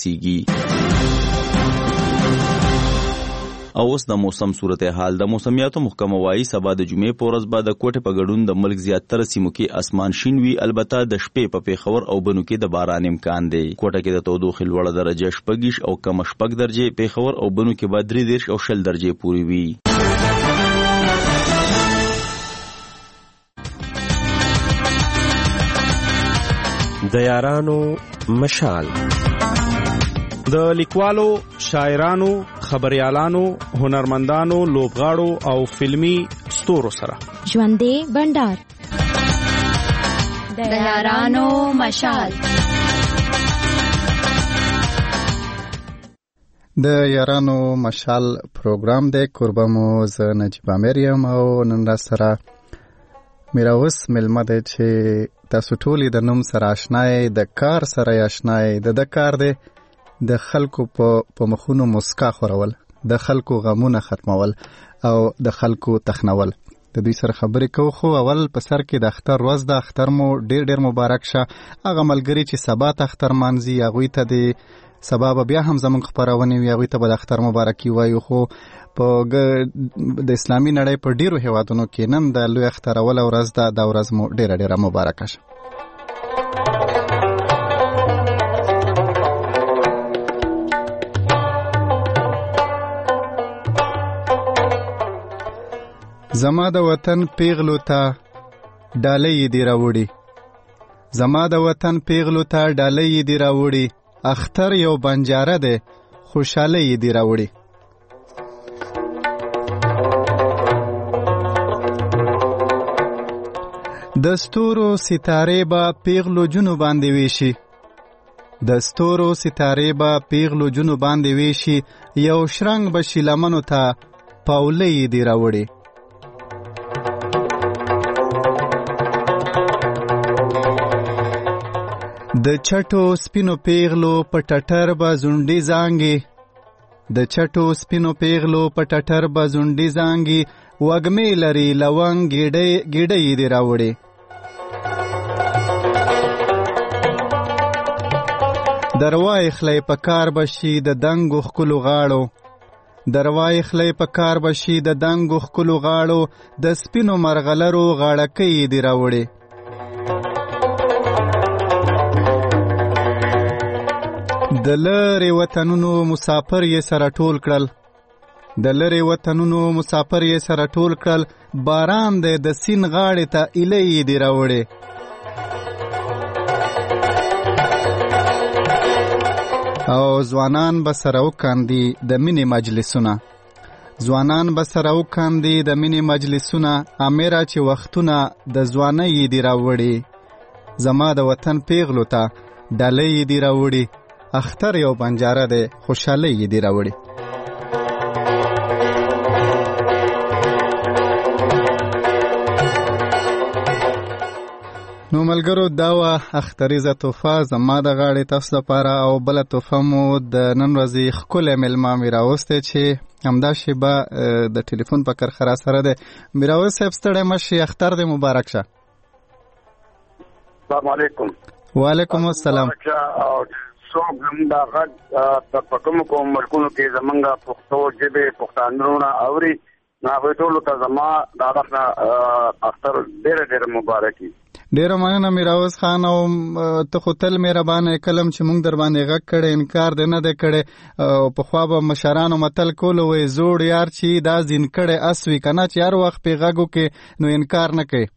رسیږي. او اوس د موسم صورتحال. د موسمیاتو محکمه وايي سبا د جمعې په ورځ به د کوټې په ګډون د ملک زیاتره سیمو کې اسمان شین وي. البته د شپې په پیښور او بنو کې د باران امکان دی. کوټه کې د تودوخې لوړه درجه 6 او کم 6 درجه، پیښور او بنو کې به 3 او 0 درجه پورې وي. د یارانو مشال، د لیکوالو، شاعرانو، خبریالانو، هنرمندانو، لوبغاړو او فلمی ستورو سره ژوندې بندر. د یارانو مشال. د یارانو مشال پروګرام دی. کوربه مو زه نجیب مریم او نن را سره میراوس ملمه دی چې تاسو ټولې د نوم سره آشنای، د کار سره آشنای. د کار دی د خلکو په مخونو مسکا خورول، د خلکو غمونه ختمول او د خلکو تخنول. د دوی سره خبرې کوو. خو اول په سر کې د اختر ورځ ده. اختر مو ډیر مبارک شه. هغه ملګري چې سبا ته اختر مانځي هغوی ته د سبا به بیا هم زموږ خپرونې وي، هغوی ته به د اختر مبارکي وایو. خو په د اسلامي نړۍ په ډیرو هیوادونو کې نن د لوی اختر اوله ورځ ده. دا ورځ مو ډیره مبارکه شه. زما د وطن پیغلو ته ډالۍ دی راوړي، زما د وطن پیغلو ته ډالۍ دی راوړي. اختر یو بنجاره دی خوشحالي دی راوړي. د ستورو ستاره به پیغلو جنو باندې ویشي، د ستورو ستاره به پیغلو جنو باندې ویشي. یو شرنګ به شي لمنو ته پاولۍ دی راوړي. د چټو سپینو پیغلو په ټټر به زونډي زانګي، د چټو سپینو پیغلو په ټټر به زونډي زانګي. وږمې لري لونګ ګیډۍ دی راوړي. دروای خلی په کار بشي د دنګو ښکلو غاړو، دروای خلی په کار بشي د دنګو ښکلو غاړو. د سپینو مرغلرو غاړکۍ دی راوړي. د لری وطنونو مسافر یې سره ټول کړل، د لری وطنونو مسافر یې سره ټول کړل. باران دی د سین غاړې ته ایلې دی راوړي. او ځوانان به سره وکاندي د مینې مجلسونه، ځوانان به سره وکاندي د مینې مجلسونه. امیره چې وختونه د ځوانۍ دی راوړي. زما د وطن پیغلو ته ډالۍ دی راوړي. اختر یو بنجاره دی خوشحالي دی راوړي. نو ملګرو دا وه اختریزه تحفه زما د غاړې تاسو لپاره. او بله تحفه مو د نن ورځې ښکلی میلمه میراوس دی چې همدا شیبه د ټلیفون په کرښه را سره دی. میراوس صاحب ستړی مه شئ، اختر دی مبارک شه. السلام علیکم. وعلیکم السلام. څوک زموږ دا غږ په کومو ملکونو کې زموږ پښتو ژبې پښتانه اوري، نو هغوی ټولو ته زما د طرف نه اختر ډېره مبارکي. ډېره مننه میراوس خان. او ته خو تل مهربانه کلم چې موږ در باندې غږ کړی، انکار دې نه دی کړی. پخوا به مشرانو متل کولو وی زوړ یار چې دا زین کړی اس وي که نه، چې هر وخت پې غږ وکړې نو انکار نه کوي.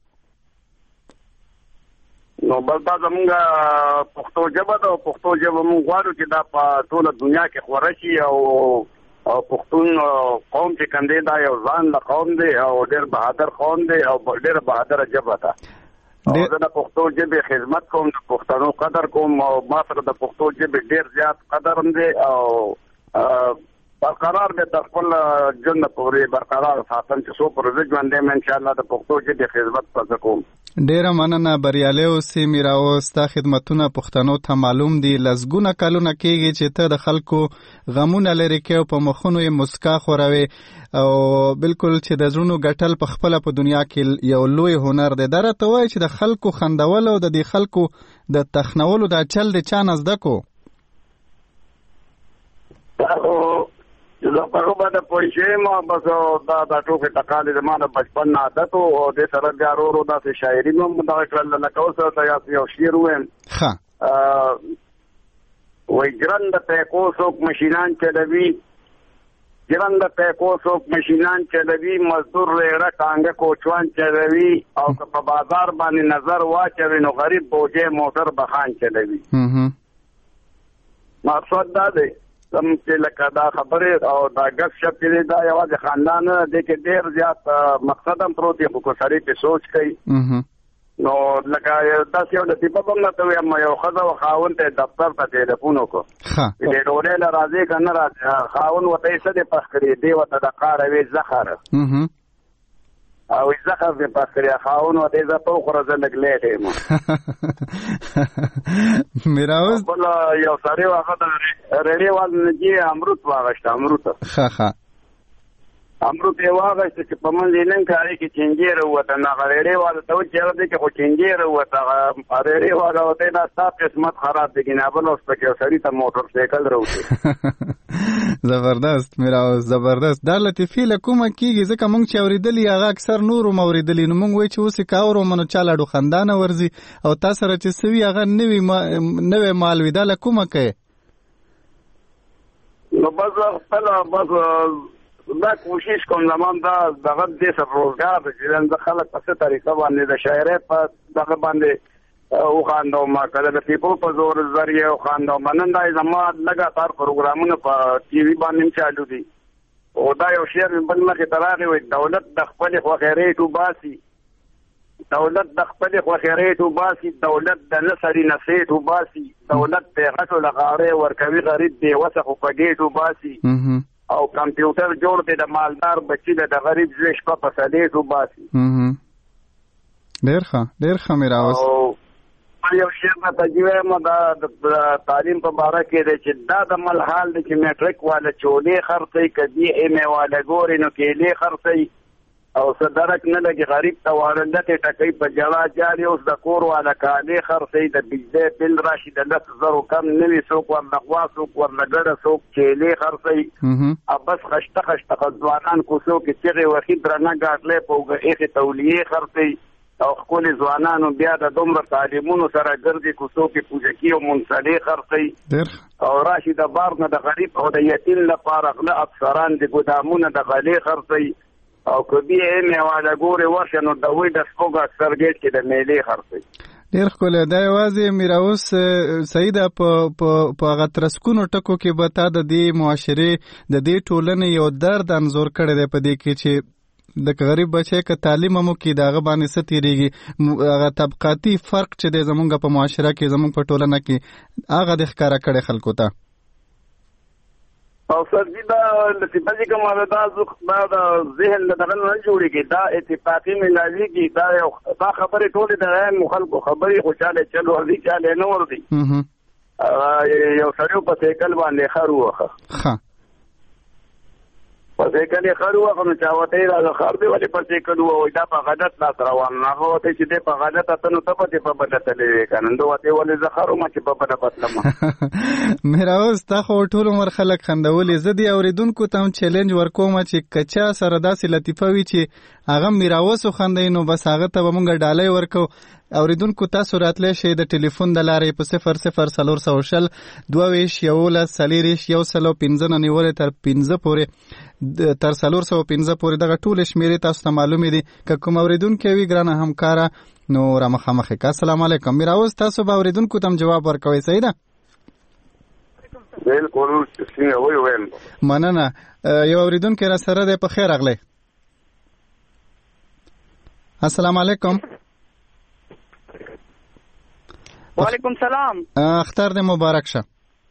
نو بل دا زموږ پښتو ژبه ده او پښتو ژبه موږ غواړو چې دا په ټوله دنیا کې خوره شي. او پښتون قوم چې کوم دی دا یو ځان له قوم دی او ډېر بهادر قوم دی او ډېره بهادره ژبه ده. او زه د پښتو ژبې خدمت کوم، د پښتنو قدر کوم او ما سره د پښتو ژبې ډېر زیات قدر هم دی او برقرار دی تر خپل ژوند پورې برقرار ساتم چې څو پروژې ژوندی یم انشاءالله د پښتو ژبې خدمت به کوم. ډیره مننه، بریالی اوسې میراوس. ستا خدمتونه پښتنو ته معلوم دي. لسګونه کلونه کېږي چې ته د خلکو غمونه لرې کوې او په مخونو یې مسکا خوروې او بالکل چې د زړونو ګټل په خپله په دنیا کې یو لوی هنر دی. دا راته وایي چې د خلکو خندول او د دې خلکو د تخنولو دا چل د چا نه زده کو؟ په باندې پوښې ما بس دا ټوکې ټکالې د ما د بچپن عادت او د سره بیا ورو داسې شاعري نو دا کړل لکه اوس ته یو شعر وایم ها وای ګرند پیکو څوک ماشینان چلوي ګرند پیکو څوک ماشینان چلوي مزدور ریړه ټانګه کوچوان چلوي او په بازار باندې نظر واچوي نو غریب بوجه موټر بخان چلوي مقصد دا دی سم چې لکه دا خبره او دا غږ شپ دی دا یوازې خاندان د کې ډیر زیات مقصد هم پروت دی خو سړی په سوچ کوي نو لکه تاسو یو د تیپا په نته یم یو خزه او خاون ته دفتر ته ټلیفون وکړ ها دې ډولې راځي کنه راځي خاون وته څه دې پخړې دی وته د قاره وی زخر او زخر دې پخړې خاون وته ز په خور زلګ لېټه ما میراوس بل یو سړی واخه د رېډي وال نجی امرت واغشت امرت ها امرت یې واغشت چې په من لینن کاری کې چنجیر وته نه غړېډي وال ته چې دې کې خو چنجیر وته غړېډي وال وته دا ستاسو قسمت خراب دي نه بل اوس په کې سړی ته موټر سایکل راوځي زبردست میراوس زبردست دا لطیفه لکومه کیږي ځکه مونږ چې اوریدلی هغه اکثر نورو موریدلی نو مونږ وای چې اوس کاورو منو چالاډو خندانه ورزي او تاسو سره چې سوي هغه نوې مالوي دا لکومه کوي نو بس دا کوشش کوم زمان دا دغه د سر روزګار چې د خلک په څه طریقه باندې د شاعرۍ په دغه باندې او خاندو ما کله د پیپل په زور ذریعہ او خاندو مننده زما لګاتار پروګرامونه په ټي وي باندې چالو دي او دا یو شعر بل مخه تراغي وي دولت د خپل خو خیرې تو باسي دولت د خپل خو خیرې تو باسي دولت د نصري نسې تو باسي دولت په غټو لغاره ورکوي غریب دی وسخ په ګېټو باسي او کمپیوټر جوړ دی د مالدار بچی د غریب زوی شپه په سدې تو باسي ډېر ښه میراوس یو شعر نه تجویه ما د تعلیم په باره کې دی چې دا د مل حال دی چې میټریک والا چولې خرڅي کدي ایم والا ګوري نو کېلې خرڅي او صدرک نه لګي غریب ته وارندته ټکې په جلا جاري اوس د کور والا کالې خرڅي د بجلی بل راشي د 10,000 کم نوي څوک ورنغوا څوک ورنګړه څوک کېلې خرڅي او بس خشته ځوانان کو څوک چې وخت درنه غاټلې پوغه اخی تولیه خرڅي او خپل ځوانانو بیا د دومره تعلیمونو سره ګرځي کوڅو کې پوجکی او منصلي خرڅي او راشي د بار نه د غریب او د یتیم لپاره غله افسران د ګدامونو د غلي خرڅي او کبي میواله ګوري ورشه نو د وې د سپوږ اکثر ګټ کې د میلې خرڅي ډېر ښکلی دا یوازې میراوس سیده په هغه ترسکونو ټکو کې به تا د دې معاشرې د دې ټولنې یو درد انځور کړی دی په دې کې چې د غریب بچی که تعلیم مو کې داغه باندې څه تیریږي هغه طبقاتي فرق چې د زمونږ په معاشره کې زمونږ په ټولنه کې هغه د ښکارا کړي خلکو ته او سرجی دا لطیفه کوم دا ذهن دغه نه جوړیږي دا اتفاقی ملازمي کې دا خبره ټولې د خلکو خبرې خوشاله چلو ورځي چاله نه ورځي یو سړیو په سایکل باندې خرو وخه پسې کله خړو هغه چاوته را خړ دی ولې پسې کړو او دا په غلط لاس روان نه هوته چې په غلط اتنو ته په بدلته لري کنه دوته ولې زخرو ما چې په بدلته میراوس تا خو ټول عمر خلک خندولې زدي اوریدونکو ته چیلنج ورکوم چې کچا سره داسې لطیفه وی چې هغه میراوس خندینو بس هغه ته مونږ ډالۍ ورکو اوریدونکو تاسو راتلې شي د ټلیفون د لارې په 00 22 یولس سلیریش یو سلو 15 نیولې تر 15 پورې تر 315 پورې دغه ټول شمیرې تاسو ته معلومې دي که کوم اوریدونکو وی ګرانه همکارا نو را مخامخه کا السلام علیکم میراوس تاسو به اوریدونکو تم جواب ورکوي صحیح ده بالکل څنګه ویم مننه یو اوریدونکو را سره ده په خیر اغله السلام علیکم وعلیکم سلام اختر دې مبارک شه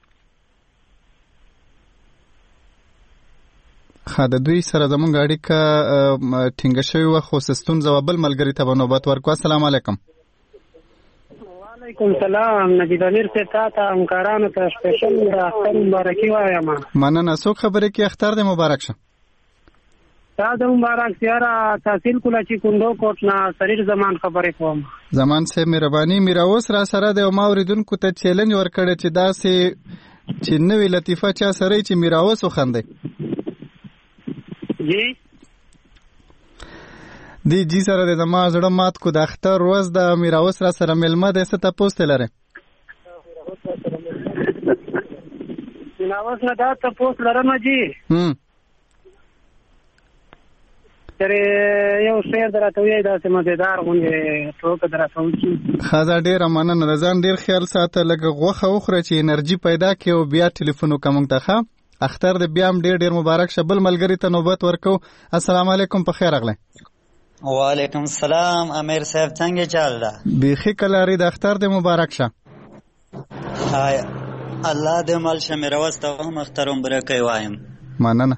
خاله دوی سره زمونږ اړیکه ټینګه شوی و خو ستونزه بل ملګری ته نوبت ورکو السلام علیکم وعلیکم سلام نجیب امیر ته تا همکارانو ته سپیشل د اختر مبارکي وایم مننه څوک خبرې کې اختر دې مبارک شه تا د مبارک سیاره تحصیل کوله چې کندو کوټ نه سریر زمان خبرې کوم زمان سه مهرباني میراوس را سره د ما اوریدونکو ته چیلنج ورکړی چې داسې چې نوې لطیفه چا سره چې میراوس وخندي جی جی سره د ما زړه مات کو د اختر ورځ د میراوس را سره ملمه د ست تاسو ته لره میراوس نه دا تاسو لرم جی ترې یو شعر درته وی دا سمدار غونډه ټوکه درته وکی خزا ډیره مننه د ځان ډیر خیال ساته لکه غوخه اوخره چې انرژي پیدا کړي او بیا ټلیفون وکم ته ښه اختر د بیا ډیر مبارک شبل ملګری ته نوبت ورکو السلام علیکم په خیر اغله وعلیکم السلام امیر صاحب څنګه چل دا بیخي کلاری د اختر د مبارک شه هاي الله دې مال شمیر واستو هم اخترم برکې وایم مننه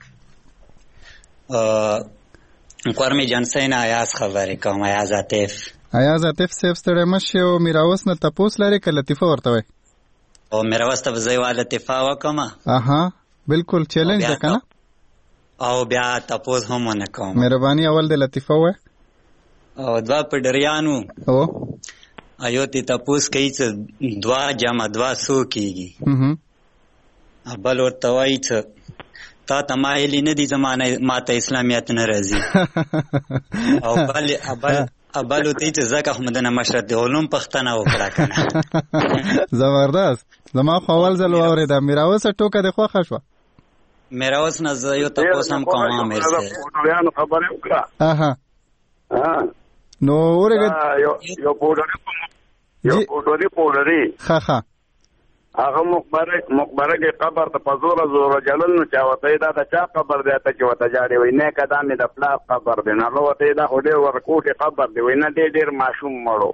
قرمی جنسین آیاز خبری کوم آیاز عطیف سیف ستړی مشه او میراوس نه تپوس لري که لطیفه ورته وای او میراوس ته زوی وا لطیفه وکم اها بالکل چیلنج ده کنه او بیا تپوس هم نه کوم مهرباني اول د لطیفه وای او دوا پډریانو او ایو تی تپوس کوي چې 2 جمع 2 سو کیږي ابل ورته وای چې تا تمایلی نه دي زمانه ماته اسلامیت نه راځي او ابل ته چې زکه احمدنه مشرد علوم پښتنه وکړه کنه زبردست زما خپل ځل اورید میراوس ټوکه د خوښه شو میراوس نه یو تاسو هم کوم مرسته بیان خبره وکړه اها نو ورګه یو پوډری ها هغه مقبره کې قبر ته پزور زور جلل نو چا وته دا د چا قبر دی ته چې وته جاري وای نه کدا مې د پلا قبر دی نه وته دا هډه ورکوټه قبر دی وای نه ډېر ماشوم مړو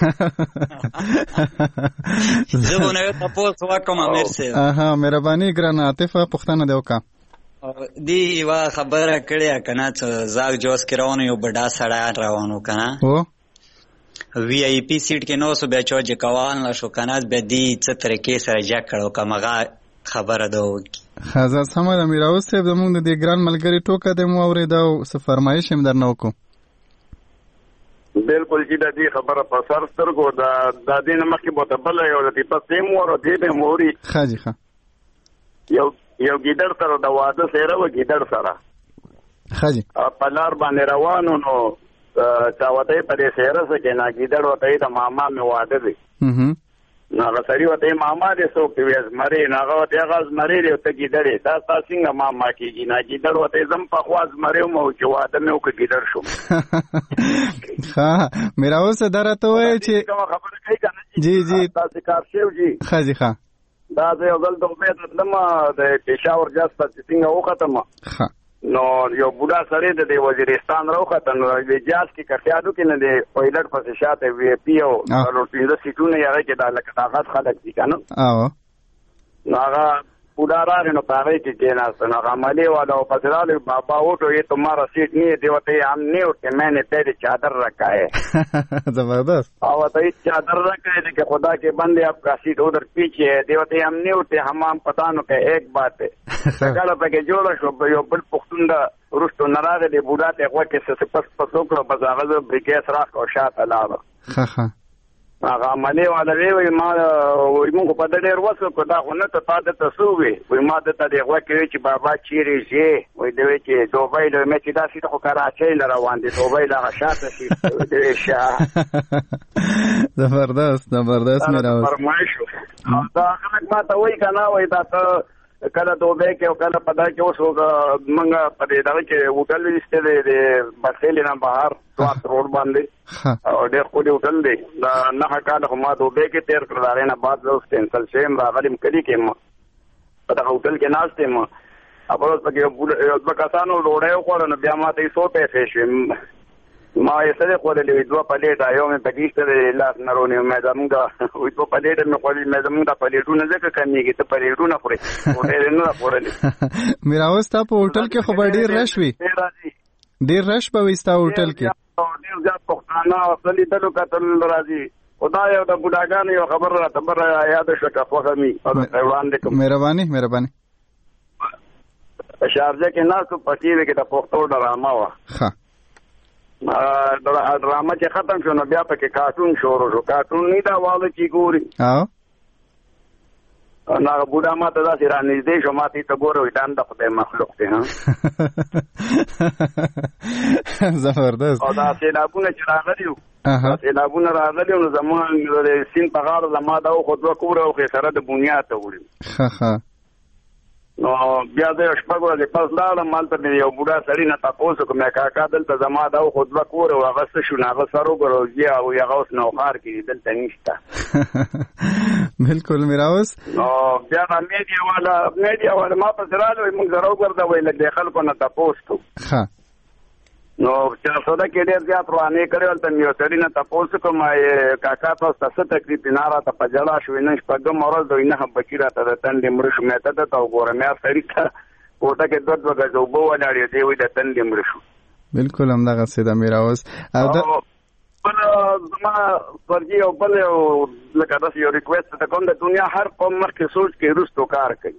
زبونه تاسو وکم امیر سي اها مهرباني ګرانه عاطفه پښتنه دی وکا دی وا خبره کړیا کنه چې زاګ جوس کراونه یو بډا سړی روانو کنه او وی آی پی سیټ کې نو سو بیا چوج کوان لا شو کنه به دی څه طریقې سره جګ کړو کمغه خبره ده خزا سم د میراوس صاحب زموږ د ګران ملګری ټوکه د مو اوریدو څه فرمایش هم درنه وکړو بالکل چې د دې خبره په سر سترګو د دین مخکې بوته بل یو د په سیم ور دی به موري خاجي ښه یو ګیدړ سره د واده سره و ګیدړ سره خاجي په لار باندې روانو نو چاوته په دې سره کې نه ګیدړ وته د ماما می واده دی نو هغه سړی وته ماما دې سو په ویز مری نه هغه ته غاز مری دی ته ګیدړې تا څنګه ماما کېږي نه ګیدړ وته زم په خواز مری مو چې واده مې وکړ ګیدړ شو ها میراوس درته وای چې خبره کوي کنه جی تاسو کار شیو جی خاجي ښه دا یو ځل د امید لمه د پېښور جاست څنګه وختمه نو یو بوډا سړی د وزیرستان راوخته نو د جاز کې کړیادو کې نه دی پایلټ پسې شاته وی پی او د سیټونه یې راکې د لکه طاقت خلک دي کنه نو هغه بوډا راغی نو پاره کې کېناست نو هغه عملي والا او پسراله بابا وټو یہ تمہارا سیٹ نہیں ہے دیوتے ہم نے اٹھ کے میں نے تیری چادر رکھا ہے زبردست اور تو چادر رکھا ہے کہ خدا کے بندے آپ کا سیٹ ادھر پیچھے ہے دیوتے ہم نہیں اٹھے ہم پتا نو کہ ایک بات ہے کله پکې جوړ شو یو بل پښتون دا ورستو ناراضه دی بوډا ته وکه څه پس وکړو بس هغه بریکیس راخ او شاته لاړ هغه عملي والا وی ما وی موږ په ډېر وسو کو دا خو نه ته پاده تاسو وی ما ته د وکه چې بابا چیرې شي وی دوی چې دوبۍ له مې چې دا سیټ خو کراچۍ ل روان دي دوبۍ لا شاته شي دوی شا زبردست مې راو فرمایش دا خلک ما ته وی کنه وی دا کله دوبه کې او کله پدا کې اوس منګه په دې دغه کې هوټل لیسته دی د بارسلونا بهر سوات روډ باندې او ډېر خو دې هوټل دی دا نه کال ما دوبه کې تیر کړل دا نه بعد اوس کینسل شیم راغلم کلی کې ما په دغه هوټل کې ناشته ما خبر اوس پکې یو کسانو ډوډۍ خوړل نو بیا ما ته 100 پیسې شوم ما یې سره خورلې دوه پلیټ یو مې پکېشته لاس نرونه مې زموږه وې په پلیټ مې خورلې مې زموږه پلیټونه ځکه کمیږي ته پلیټونه خورې ډېر نه خورلې میراوس تا په هوټل کې خو ډېر رش وي ډېر رش به وستا هوټل کې ډېر ځات پښتانه اصلي دلو کتل راځي خدای یو د بډاګانو یو خبر را تبر یاد شکه فهمي او وړاندې کوم مهرباني شارجه کې ناسو پټي کې د پښتو ډرامه وا ها ډرامه چې ختم شو نو بیا پکې کارټون شروع شو کارټون نه دا واله چې ګوري نه بوډا ما ته داسې را نږدې شو ما ته ګوره وي دا هم د خدای مخلوق دی زبردست. او دا سیلابونه چې راغلي وو سیلابونه راغلي نو زمونږ د سیند په غاړه زما دا خو دوه کوره وخې سره د بنیاد ته وړي نو بیا د شپږ ورځې پس لاړم هلته مې یو بوډا سړي نه تپوس وکړم کاکا دلته زما دا خو دوه کوره وو هغه څه شو نو هغه سر وګورو او هغه اوس نوښار کې دلته نشته. بالکل میراوس. نو بیا میډیا والا ما پسې راغلل موږ سره وګرځوئ لږ د خلکو نه تپوس کوو نو چې سودا کې ډېر زیات روانې کړې ولته مې یو سړي نه تپوس کوم کاکا تاسو ته څه تکلیف نه راته په جلا شوې نه شپږم ورځ دوی نه هم بکي راته د تندې مړه شو مې ته ته وګوره مې سړي ته کوټه کې دوه ګزه اوبه ولاړې دی وایي د تندې مړه شو. بالکل همدغسې ده میراوس. بل زما فرضي او بل لکه داسې یو ریکویسټ ته کوم د دنیا هر قوم مخکې سوچ کې وروستو کار کوي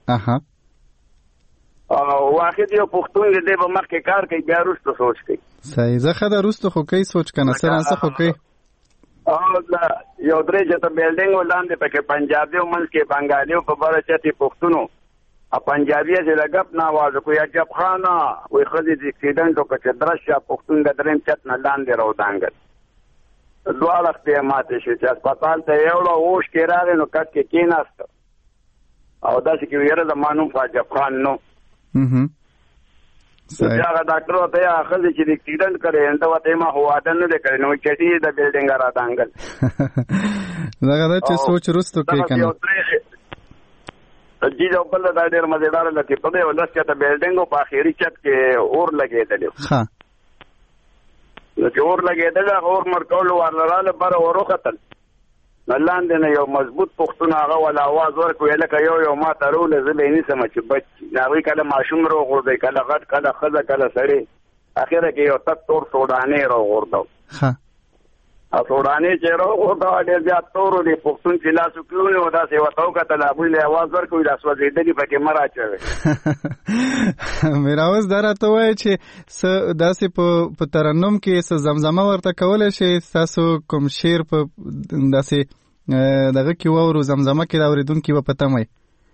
واحد یو پښتون دې به مخکې کار کوي بیا وروستو سوچ کوي. صحیح زه ښه ده وروستو خو کوي سوچ که نه سره څه خو کوي یو درې چېرته بلډینګ ولاندې پکې پنجابي منځ کې بنګالي په بره چتې پښتونو پنجابي چې د ګپ نه آواز کوي عجب خانه وایي ښځې د اکسیډنټ وکړه چې درس شه پښتون د درېیم چت نه لاندې راودانګل دواړه خپې ماتې شوې چې هسپتال ته یې وړه اوښ کې راغی نو کټ کې کېناسته او داسې کې یاره زما نوم خو عجب خان نو هغه ډاکټر ورته یې ښځې چې د اکسیډنټ کړی انته ورته یې ما خو واده نه دی کړی نو چټي د بلډینګ رادانګل دغه ده چې سوچ وروستو کوي که نه جی جو بل دا ډېر مزېدار لطیفه دی او لس چېرته بلډینګ په آخري چت کې اور لګېدلی نو چې اور لګېدلی هغه اور مړ کولو ورله راله بره ور وختل نو لاندې نه یو مضبوط پښتون هغه ولا آواز ورکړو لکه یو ما ته رولې زه به یې نیسم چې بچ هغوی کله ماشوم راوغورځوي کله غټ کله ښځه کله سړی اخره کې یو تک تور سوډانې راوغورځو او سوډانې چې راوغورځوه ډېر زیات تور دی پښتون چې لاس وکړو نو داسې ورته وکتل هغوی له آواز ورکوي دا سوځېدلي پکې مه راچوئ. میراوس دا راته ووایه چې څه داسې په ترنم کې څه زمزمه ورته کولی شئ ستاسو کوم شعر په داسې دغه کې واورو زمزمه کې د اورېدونکي به په تمه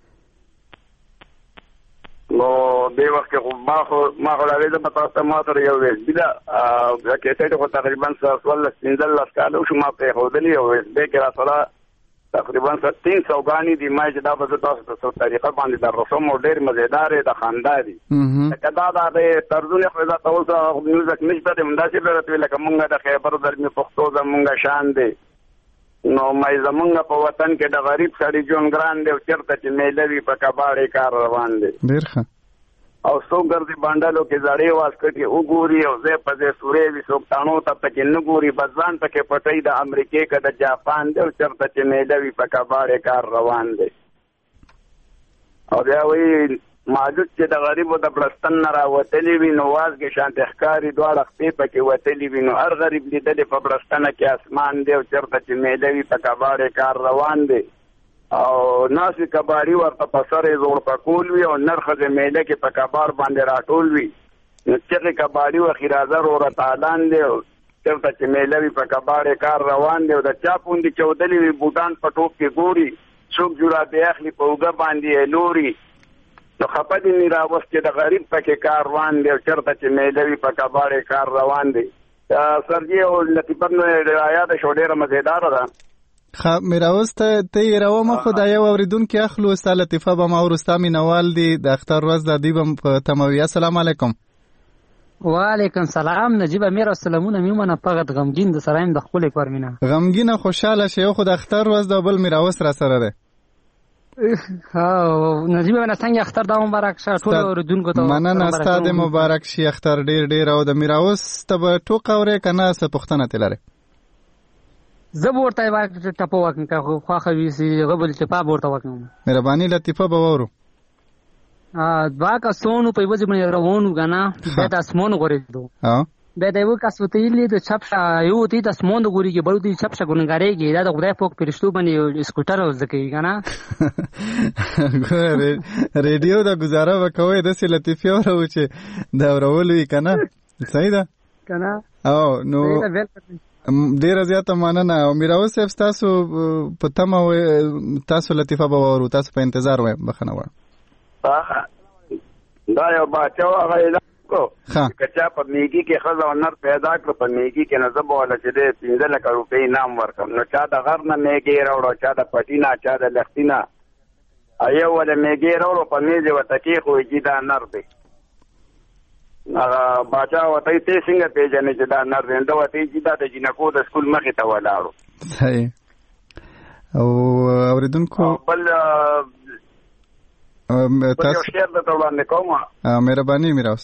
نو دې وخت کې خو ما خو راوېده په تاسو ته ما سره یو ویسبي ده کیسټ خو تقریبا 15 کاله شو ما پرېښودلي او ویسبی کې راسره تقریبا 300 ګانې دي ما چې دا به زه تاسو ته څه طریقه باندې در رسوم او ډېر مزېدار د خندا دي لکه دا د هغې طرزونه خو دا ته اوس میوزک نشته دی همداسې به راته وي لکه مونږ د خیبر زلمي پښتو زمونږ شان دی نو مې زمونږ په وطن کې د غریب سړي ژوند ګران دی او چېرته چې میله وي په کباړې کار روان دی ډېر ښه او څوک ګرځي بانډلو کې زړې واسکټې وګوري او ځای په ځای سورې وي څوک تاڼو ته پکې نه ګوري بس ځان پکې پټوي د امریکې که د جاپان دی او چېرته چې میله وي په کباړې کار روان دی او بیا وایي ماجود چې د غریبو د بړستن نه راوتلي وي نو وازګې شانتې ښکاري دواړه خپې پکې وتلي وي نو هر غریب لیدلې په بړستنه کې اسمان دی او چېرته چې میله وي په کباړې کار روان دی او ناسې کباړي ورته په سر یې زوړ پکول وي او نر ښځې میله کې په کباړ باندې راټول وي نو چغې کباړي وخي راځه روره تالان دی او چېرته چې میله وي په کباړې کار روان دی او د چا پوندې چودلې وي بوټان په ټوپ کې ګوري څوک جورابې اخلي په اوږه باندې یې لوري نو خپه دې نه راوست چې د غریب پکې کار روان دی او چېرته چې میله وي په کباړې کار روان دی. سرجي او لطیفه مې یاده شو ډېره مزېداره ده. میراوس ته یې راومه خو دا یو اورېدونکي اخلو ستا لطیفه به ما وروستا مینوال دي د اختر ورځ ده دوی به په تمه وي. السلام علیکم. وعلیکم سلام نجیب امیر او سلامونه میمنه فقط غمګین د سره یم د خپلې کار مینه غمګینه خوشحاله شي یو خو د اختر ورځ ده بل میراوس را سره ده نجیب امیر څنګه اختر دا مبارک شه ټول اورېدونکو ته مننه ستا د مبارک شي اختر ډېر او د میراوس ته به ټوقه اورې که نه څه پوښتنه ترې لرې زه به ورته ټپه وکړم که خوښه وي هغه به ټپه به ورته وکړم مهرباني لطیفه به واورو دوه کسانو په یوه ځای باندې روان وو که نه بیا د اسمان غورېدو بیا د یوه کس ورته ویلي د چپ شه یو ورته د اسمان د ګورېږي بل ورته چپ شه ګنهګارېږي دا د خدای پاک فرشتو باندې سکوټر زده کوي که نه ریډیو د ګزاره به کوئ داسې لطیفې اورو چې د اورولو وي که نه صحیح ده که نه او نو ډیره زیاته مننه. میراوس صاحب تاسو په تمه تاسو لطیفه به وورو، تاسو په انتظار وایم. بخښنه غواړم. دا یو باچا هغه اعلان کو چې چا په میګي کې ښځه او نر پیدا کړ، په میګي کې نه زه به وله چې دی 15 لکه روپۍ انعام ورکړم. نو چا د غر نه میګي راوړو، چا د پټي نه، چا د لښتي نه، یو ولې میګي راوړو په میز یې ورته کېښود چې دا نر دی. باچا ورته ته څنګه پېژنې چې دا نر دی؟ ده ورته چې دا د جینکو د سکول مخې ته ولاړو. صحیح. او اورېدونکو بل تاسو شعر درته وړاندې کوم. مهرباني میراوس.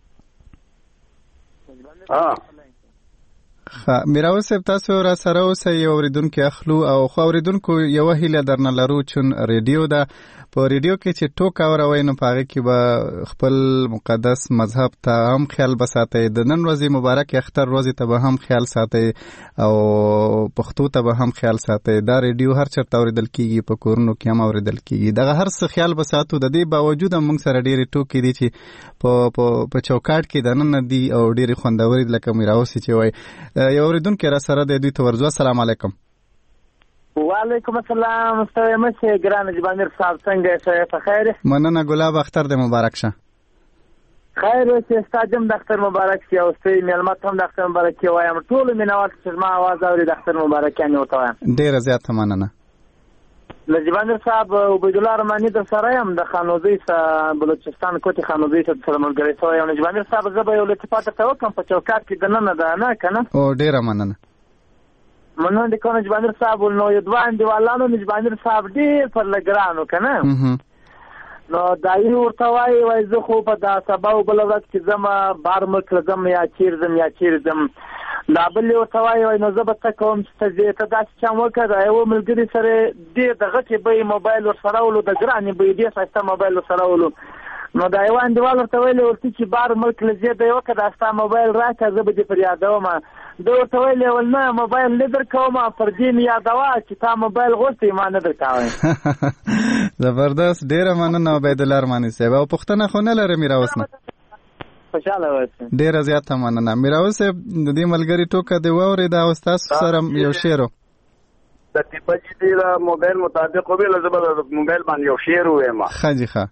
میراوس صاحب تاسو را سره اوسئ، یو اورېدونکي اخلو. او خو اورېدونکو یوه هیله درنه لرو چون ریډیو ده، په ریډیو کې چې ټوک اوروئ نو په هغې کې به خپل مقدس مذهب ته هم خیال بساتئ، د نن ورځې مبارک اختر ورځې ته به هم خیال ساتئ او پښتو ته به هم خیال ساتئ. دا ریډیو هر چېرته اورېدل کېږي، په کورونو کې هم اورېدل کېږي. دغه هر څه خیال بساتو. د دې باوجود هم موږ سره ډېرې ټوکې دي چې په چوکاټ کې دننه دي او ډېرې خوندورې دي، لکه میراوس چې وایي. یو اورېدونکی را سره دی، دوی ته ورځو. السلام علیکم. وعلیکم السلام. ستړی مه شئ ګران جبامیر صاحب، څنګه یې؟ په خیر. مننه. ګلاب اختر دې مبارک شه. خیر اوسې، ستا جم د اختر مبارک شي او ستړي مېلمه ته هم د اختر مبارکي وایم. ټولو مینوال چې زما اواز اوري د اختر مبارکیانې ورته وایم. ډېره زیاته مننه. له جبامیر صاحب عبیدالله رحماني در سره یم، د خانوزۍ بلوچستان کوټې خانوزۍ سره ملګری شوی یم. جبامیر صاحب زه به یو لطفات درته وکړم، په چوکاټ کې دننه ده نه که نه؟ او ډېره مننه. مننه دې کوم جبامیر صاحب. نو یو دوه انډیوالانو جبامیر صاحب ډېر پر لګرانو که نه، نو دایي ورته وایي زه خو په دا سبا او بله ورځ کې ځم بار ملک ځم یا چیرې ځم. دا بل یې ورته وایي نو زه به څه کوم چې ته ځې. ته داسې چم وکړه د یوه ملګري سره ډېر د غټې بیې موبایل ورسره ولو، د ګرانې بیې ډېر ښایسته موبایل ورسره ولو. نو دا یوه انډیوال ورته ویلې ورته چې بار ملک له ځې دی وکړه، دا ستا موبایل راکړه زه به دې پر یادوم. ده ورته ویلې ول نه موبایل نه در کوم، پر دې مې یادوه چې تا موبایل غوښتی ما نه در کوی. زبردست. ډېره مننه عبیدالله ارماني صاحب. او پوښتنه خو نه لرې میراوس نه؟ خوشحاله اوسئ. ډېره زیاته مننه. میراوس صاحب د دې ملګري ټوکه دې واورېده او ستاسو سره یو شعر و. د ټیپه چې دې د موبایل مطابق وویله، زه به د موبایل باندې یو شعر ووایم. ښه جي ښه.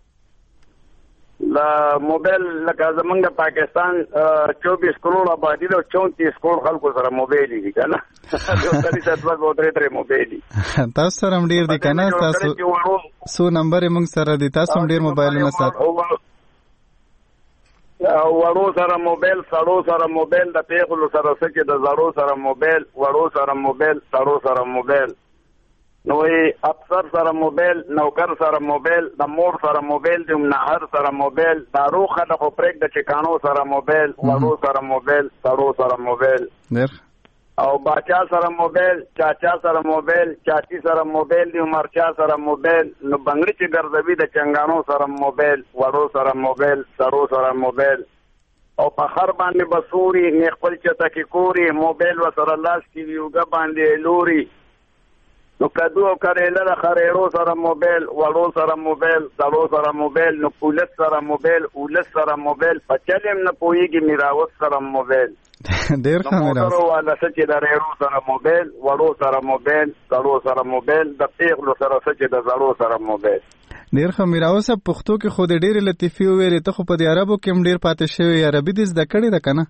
د موبایل لکه زمونږ د پاکستان 24 کروڑ آبادي ده او 34 کروڑ خلکو سره موبایل دي که نه؟ موبایل دي. تاسو سره هم ډېر دي که نه؟ تاسو څو نمبر یې موږ سره دي، تاسو هم ډېر موبایلونه ساتئ. وړو سره موبایل، سړو سره موبایل، د پیغلو سره سکه د زړو سره موبایل، وړو سره موبایل، سړو سره موبایل. نو افسر سره موبایل، نوکر سره موبایل، د مور سره موبایل، د نهر سره موبایل، د روخه د خپرک د چکانو سره موبایل، وړو سره موبایل، سړو سره موبایل. او باچا سره موبایل، چاچا سره موبایل، چاچی سره موبایل، د مرچا سره موبایل. نو بنگړي چې ګرځوي د چنګانو سره موبایل، وړو سره موبایل، سړو سره موبایل. او په خر باندې بسوري نه خپل چته کې کوري، موبایل وسره لاس کې ویوګه باندې لوري. نو کدو او کریله د خریړو سره موبایل، وړو سره موبایل، سړو سره موبایل. نو پولیس سره موبایل، اولس سره موبایل. په چلم نه پوهېږي میراوس سره موبایل. ډېر ښه میراوس. موټرو والا څه چې د ریړو سره موبایل، وړو سره موبایل، سړو سره موبایل. د پیغلو سره څه چې د زړو سره موبایل. ډېر ښه میراوس. پښتو کې خو د ډېرې لطیفې وویلې، ته خو په دې عربو کې هم ډېر پاتې شوی. عربي دې زده کړې ده که نه؟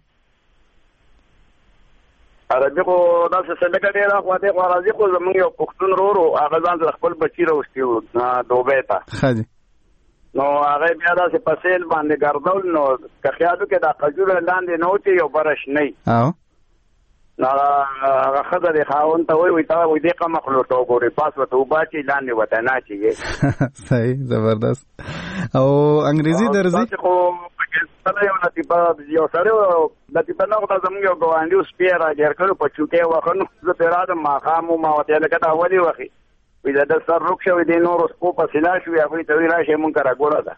عربي خو داسې څه لږه ډېره خو دې خو راځي، خو زمونږ یو پښتون ورور و، هغه ځان سره خپل بچي راوستي و دوبۍ ته. ښه دي. نو هغه بیا داسې په سیل باندې ګرځول، نو که خیال وکړې دا قجوره لاندې نه وتې یو بره شنی. نو هغه ښځه دې خاوند ته وایي ته وایي دې قمقلو ته وګورې، پاس ورته اوبه اچوي، لاندې ورته نه اچوي. صحیح. زبردست. او انګریزي درځي؟ خو یو لطیفه یو سړی لطیفه نه خو دا زمونږ یو ګاونډي و سپی را ګیر کړو په چوکۍ وخه. نو زه پرې راځم ماښام و، ما ورته لکه دا ولې وخې وایي د ده سر روک شوی دی، نورو سپو پسې لا شوي، هغوی ته وایي راشئ مونږ کره ګوره ده.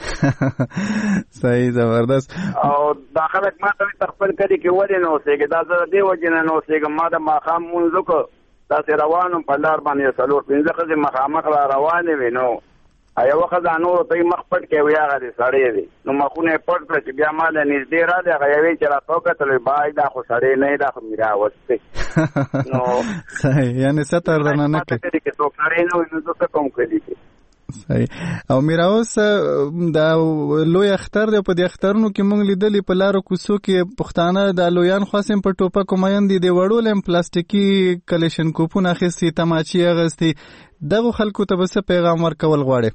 صحیح. زبردست. او دا خلک ما ته وایي ته خپل کلي کې ولې نه اوسېږې؟ دا زه د دې وجې نه اوسېږم، ما د ماښام مونځ وکړو، داسې روان وم په لار باندې 4-5 ښځې مخامخ را روانې وې. نو یو خزانو ته مخ پټ کې ویا غړي سړی دی نو مخونه پټ کړ چې بیا مال نږدې را دی غوي چې را توګه تل بای دا خو سړی نه دا خو میرا وسته نو صحیح یعنی ستر نه نه کې چې څوک سړی نو څه کوم کوي صحیح او میرا اوس دا لوی اختر دی په دې اخترونو کې مونږ لیدلې په لارو کوڅو کې پښتانه د لویان خاصم په ټوپکو مېندې دی وړول هم پلاستیکي کلیشن کوپونه اخیستي تماچي اغستي دغه خلکو ته بس پیغام ورکول غواړي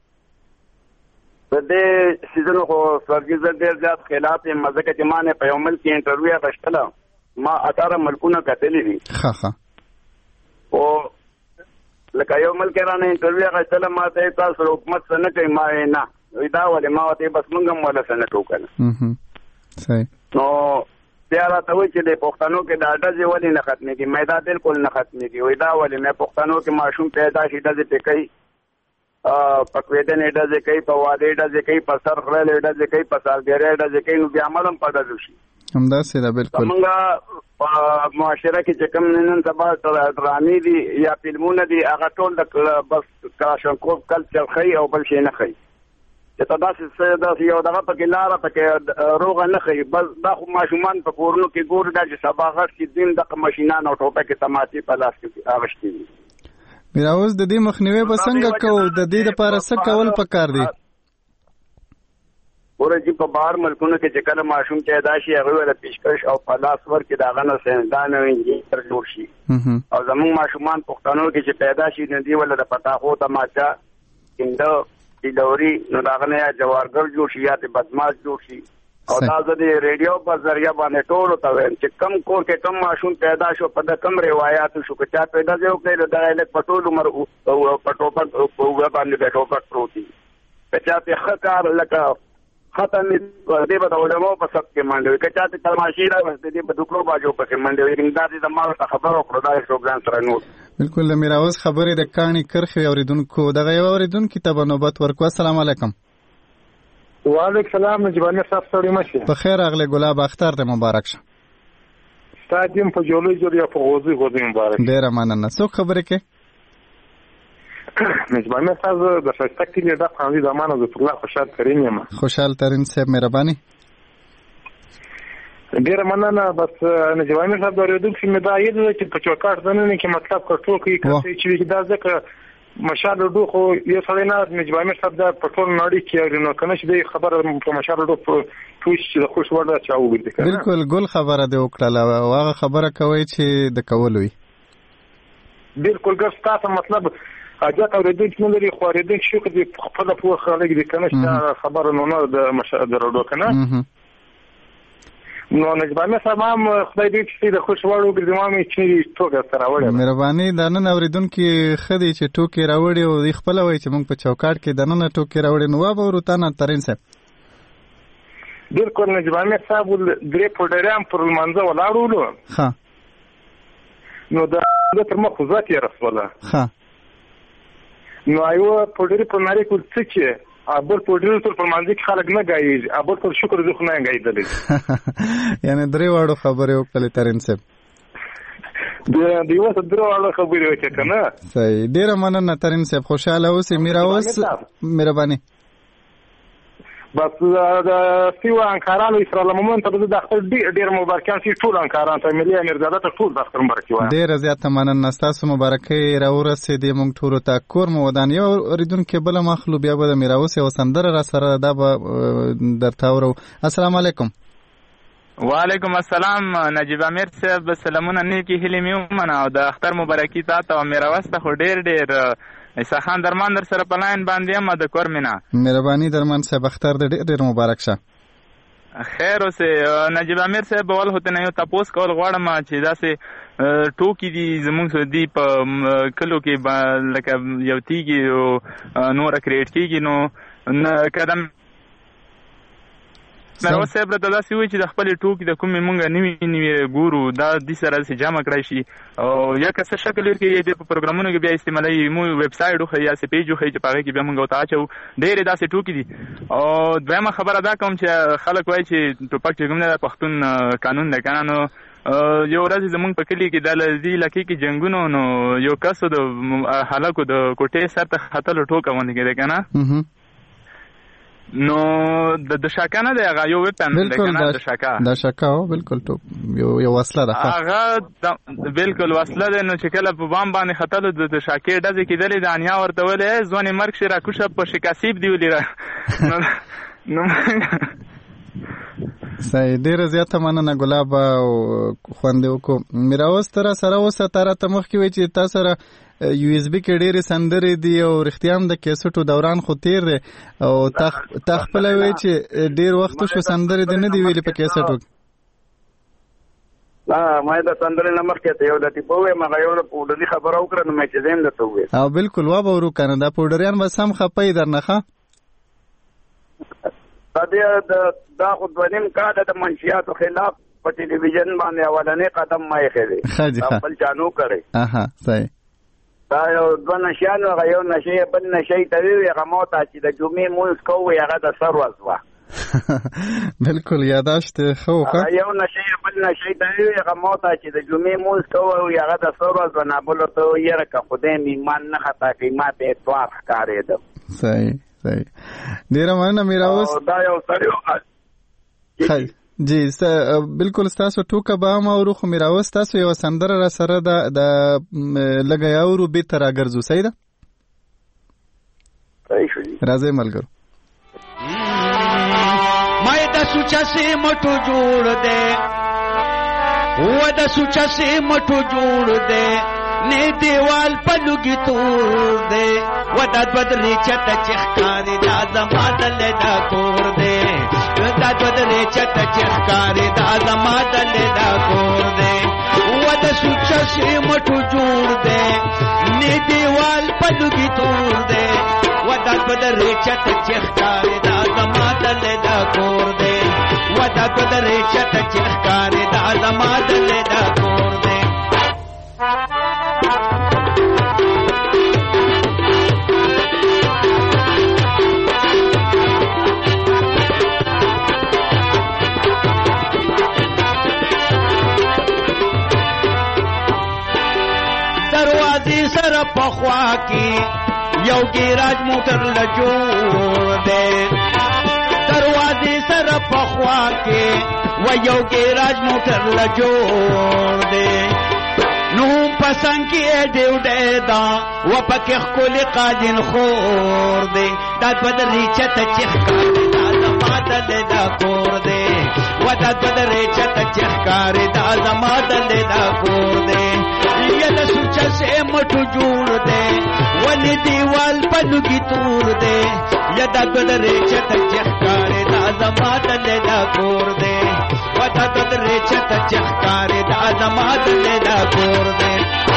په دې سیزن خو سرګیز ډېر زیات خلاف یې مزه کې ما نه په یو ملک انټرویو غشتله ما 18 ملکونه کتلې دي ها او لکه یو ملک رانه انټرویو غشتله ما ته تاسو حکومت څنګه کوي ما نه وې دا ولې ما ته بس مونږ هم ولا څنګه ټوکل صحیح نو بیا راته وایي چې د پښتنو کې دا ډزې ولې نه ختمېږي مې دا بالکل نه ختمېږي وې دا ولې مې پښتنو کې ماشوم پیدا شي ډزې پې کوي پکویدنې ډزې کوي په واده ډزې کوي په سر خړلې ډزې کوي په سالګرې ډزې کوي نو بیا عمل هم په ډزو شي همداسې ده بالکل زمونږ په معاشره کې چې کوم نن سبا ډرامې دي یا فلمونه دي هغه ټول د بس کلاشنکوف کلچر ښیي او بل شی نه ښیي چې ته داسې یو دغه پکې لاره پکې روغه نه ښیي بس دا خو ماشومان په کورونو کې ګوري دا چې سبا غټ چې دین دغه ماشینان او ټوپکې تماچې په لاس کې اغشتي دي میرا اوس د دې مخنیوي به څنګه کوو د دې لپاره څه کول پکار دي ورته په بهر ملکونو کې چې کله ماشوم پیدا شي هغه ول پیشکش او په لاس ورکې داغه نه سندان او انجینر جوړ شي او زموږ ماشومان پښتنو کې چې پیدا شي نو دی ول د پتاخو تماچا کیندو دلوري نو داغه نه جوارګر جوړ شي یا ته بدمعاش جوړ شي او دا د ریډیو په ذریعہ باندې ټول ته ویم چې کم کور کې کم ماشوم پیدا شو په د کم روایت شو چې چا پیدا جو کړي د الک پټول عمر او پټوپک او باندې ټوپک پروتي په چا ته خکار لکه ختم دې په علماء په سب کې منډوي که چا ته تماشې را وسته دې په دکړو باجو په کې منډوي دا دې زموږ خبرو کړو دا پروګرام سره نو بالکل میرا اوس خبرې د کانی کرخي اوریدونکو دغه یو اوریدونکو ته نوبت ورکو السلام علیکم وعلیکم السلام نجبانه صاحب سړی مشه په خیر اغله ګلاب اختر ته مبارک شه ستادیم په جوړې جوړې په غوځي مبارک ډیر مننه څو خبرې کې نجبانه صاحب د شایسته کلی د قانوني زمانه د الله خوشحال کریم یم خوشحال ترين صاحب مهرباني ډیر مننه بس نجبانه صاحب د اوریدونکو مې دا یې چې په چوکاټ ځنه کې مطلب کټو کې چې دا ځکه مشال ډو خو یو سړی نه نجبانه صاحب دا پټول نړۍ کې نو کنه چې خبره په مشال ډو پوښ چې خوش ورده چا وګورئ بالکل ګل خبره دی وکړه او هغه خبره کوي چې د کولوي بالکل ګر تاسو مطلب اجازه اوریدونکو نه لري خو اوریدونکو شو کې خپل په خلک دي کنه چې خبره نه د مشال ډو کنه نو نجبانه صاحب هم خدای دې چې د خوش وړو ګرځمامي چې توګه سره وړي مهرباني د نن اوریدونکو خدي چې ټوکی راوړي او خپل وای چې موږ په چوکاټ کې د نن ټوکی راوړي نو واب ورتانه ترين صاحب بالکل نجبانه صاحب درې پډرام پر منځه ولاړو ها نو دا تر مخ ذات یې رسوله ها نو ایو پډری په نړۍ کې څه چې ابل پډری تر په منځ کې خلک نه غایي ابل پر شکر زه خو نه غایدلې یعنی درې واړو خبرې وکړې ترين صاحب دیوه درې واړو خبرې وکړه کنه صحیح ډیر مننه ترين صاحب خوشاله اوسې میرا اوس مهرباني بس د سیوا انکارانو اسرائیل مومن ته د خپل ډیر مبارکان سي ټول انکاران ته ملي امرزاده ته ټول د خپل مبارکي وایي ډیر زیات مننه تاسو مبارکي راورسې د مونږ ټول ته کور مو ودان یو ریدونکو بل مخلوب بیا به میراوس او سندره را سره دا درته ورو السلام علیکم وعلیکم السلام نجیب امیر صاحب سلامونه نیکی هلی میومنه او د اختر مبارکي تاسو او میراوس ته ډیر ایسا خان درمان در سره پلاین باندې ما د کور مینا مهرباني درمان صاحب اختر ډیر مبارک شه خیر اوسه نجیب امیر صاحب ول هوته نه یو تاسو کول غواړم چې داسې ټوکی دي زموږ دی په کلو کې لکه یو تیږي نور کریټ کیږي نو قدم نو صاحب ته دا سی وی چې د خپل ټوکی د کومې مونږ نیوي ګورو دا د سره سي جمع کړی شي او یا که څه شکل ورکړي د پروګرامونو کې بیا استعمالي مو ویب سټ خو یا سي پیج خو چې پاره کې بیا مونږ وتا چو ډېر داسې ټوکی دي او دویمه خبره دا کوم چې خلک وایي چې ټوپک چې کوم نه پښتون قانون نه کنه نو یو ورځ زمونږ په کلي کې د دې علاقې کې جنګونو نو یو کس د هلکو د کوټې سر ته ختلو ټوکه باندې کېده که نه نو د شاکه نه دی هغه یو ویپن دی که نه د شاکه د شاکه هو بالکل یو وسله ده هغه بالکل وسله دی نو چې کله په بام باندې ختلو د شاکې ډزې کېدلې د انیا ورته ویلې ځوانې مرګ شي راکوشه په شکاسیب دی ولې نو صحیح ډیره زیاته مننه ګلاب او خوندې وکړو میراوس تر سره اوسه تر ته مخکې وی چې تاسو سره یو اس بي کې ډېرې سندرې دي او رښتیا هم د کیسټو دوران خو تیر دی او تا خپل وی چې ډېر وخت شو سندرې دې نه دی ویلې په کیسټو لا ما دا سندرې نه مخکې ته یو د ټیپوې مغه یو پوډري خبره وکړه نو مې چې زم درته وې او بالکل وا به ورو کنه دا پوډریان بس هم خپې درنه ښه دا خو دویم کار د منشیاتو خلاف په ټلویزیون باندې اولنې قدم ما یې خېلې خپل چانو کړي اها صحیح دا یو دوه نشانو هغه یو نشي بل نشي ته وی هغه موته چې د جمعې مونږ کوو هغه د سر وځوا بالکل یاداشت خو یو نشي بل نشي ته وی هغه موته چې د جمعې مونږ کوو هغه د سر وځوا نه بل ته یې رکه خدای ایمان نه خطا کوي ما ته اتوار ښکارې ده صحیح صحیح ډیره مننه میراوس دا یو سړیو جی بالکل ستاسو ټوکه به هم اورو خو میراوس تاسو یو سندره را سره د لږه اورو بیرته راګرځو صحیح ده راځئ ملګرو مای د سوچا سي مټو جوړ دے و د سوچا سي مټو جوړ دے نه دیوال پلوګي تور دے و د بدري چت چخکاري دا زمادل دا کور دے دا بدري چت چخکاري دا زمادل دا کور دے و د سوچا سي مټو جوړ دے نه دیوال پلوګي تور دے و د بدري چت چخکاري دا زمادل دا کور دے و د بدري چت چخکاري دا زمادل دا کور دے سر پخوا کی یو گیراج موٹر لجوڑ دے دروازے سر پخوا کے و یو گیراج موٹر لجوڑ دے نو پسند کی دیو دے دا و پکخ کل قاجن خور دے دا بدری چت چخکار دا زمادل دا کور دے و دا بدری چت چخکار دا زمادل دا کور دے د سوچا سے مټو جوړ دے ونی دیوال پلوګي تور دے یدا ګډره چت چخکارې دا زمادل دا کور دے ودا ګډره چت چخکارې دا زمادل دا کور دے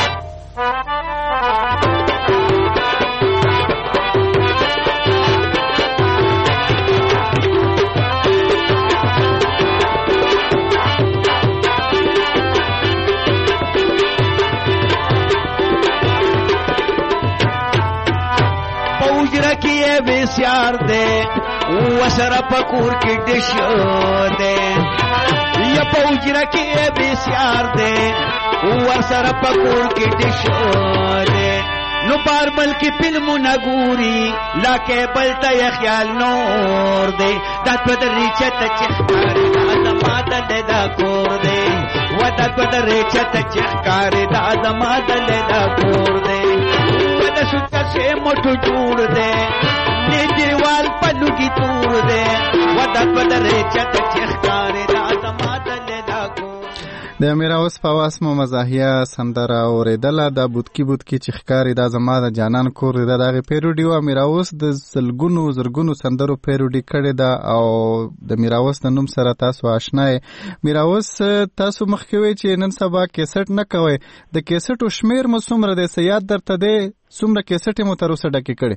کیے بسیار دے وسر پکور کی ڈش دے یا پوجرا کیے بسیار دے وسر پکور کی ڈش دے نو باربل کی فلم نگوری لا کے بلتا یا خیال نور دے دات بدری چت چخکار دا زمادل دا کور دے و دات بدری چت چخکار دا زمادل دا کور دے سوچا سے مٹو جوڑ دے نی دیوال پلوگی تور دے ودا بدرے چت چخکارے دا زمادل دا کو د میراوس په واس مو مزاحیه سندره اوریدله د بوتکی چخکارې دا زما د جانان کور دی دغه پیروډي و میراوس د زرګونو سندرو پیروډي کړې ده او د میراوس د نوم سره تاسو آشنا یې میراوس تاسو مخکې وی چې نن سبا کیسټ نه کوي د کیسټو شمیر مو څومره دی سیاد درته دی څومره کیسټ مو تر اوسه ډکې کړې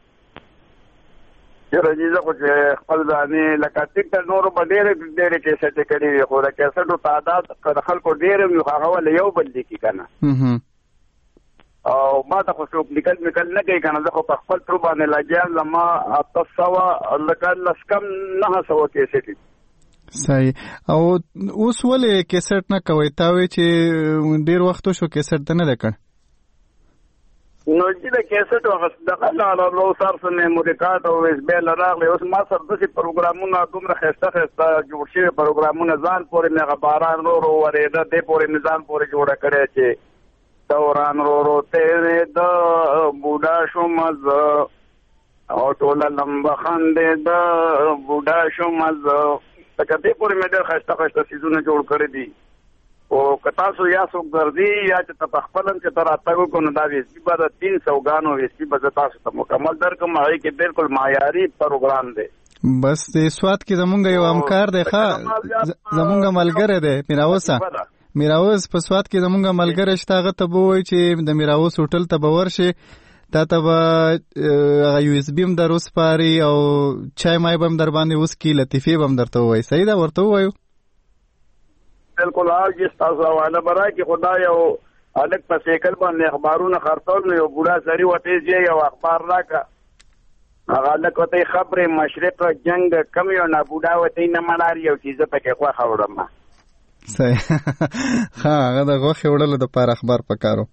رجیزه خو چې خپل ځانې لکه ټیک ته نورو به ډېرې کیسټې کړې وي خو د کیسټو تعداد که د خلکو ډېر وي نو هغه ولې یو بل لیکي که نه او ما ته خو څوک لیکل میکل نه کوي که نه زه خو په خپل ترو باندې لګیا زما 800 لکه لس کم 900 کیسټې صحیح. او اوس ولې کیسټ نه کوي؟ تا وی چې ډیر وخت شو کیسټ ته نه ده کړ. نو چې د کیسټ وخت دغه نو سر سره میموري کارت او اس بي ال راغلی. اوس ما سره د پروګرامونو دومره خسته جوړ شوي پروګرامونه ځان پورې مې غباران رو ورېده دې پورې نظام پورې جوړه کړی چې دوران رو تیرې د بوډا شوم او ټوله لمبه خندې د بوډا شوم لکه دې پورې مې ډېر خسته څیزونه جوړ کړي دي. او که تاسو یا څوک ګرځي یا چې ته پخپل هم چې ته راتګ وکړو نو دا ویسپي به د 300 ګانو ویسپي به زه تاسو ته مکمل درکړم. هغې کې بالکل معیاري پروګرام دی. بس د سوات کې زمونږ یو همکار دی زمونږ ملګری دی میراوس په سوات کې زمونږ ملګری شته. هغه ته به ووایي چې د میراوس هوټل ته به ورشي تا ته به هغه یو اس بي هم در وسپاري او چای مای به هم در باندې وسکي لطیفې به هم درته ووایي. صحیح ده ورته ووایو؟ بالکل هغه تاسو حواله برای کې خدای او الک په سیکل باندې اخبارونه خرڅول نو یو بوډا سړی وته چې یو اخبار راکا هغه الک وته خبره مشرق جنگ کم یو نه بوډا وته نه ملاري یو چیز په کې خو خبرم. صحیح. ها هغه د غوښې وړلو د پاره اخبار پکارو.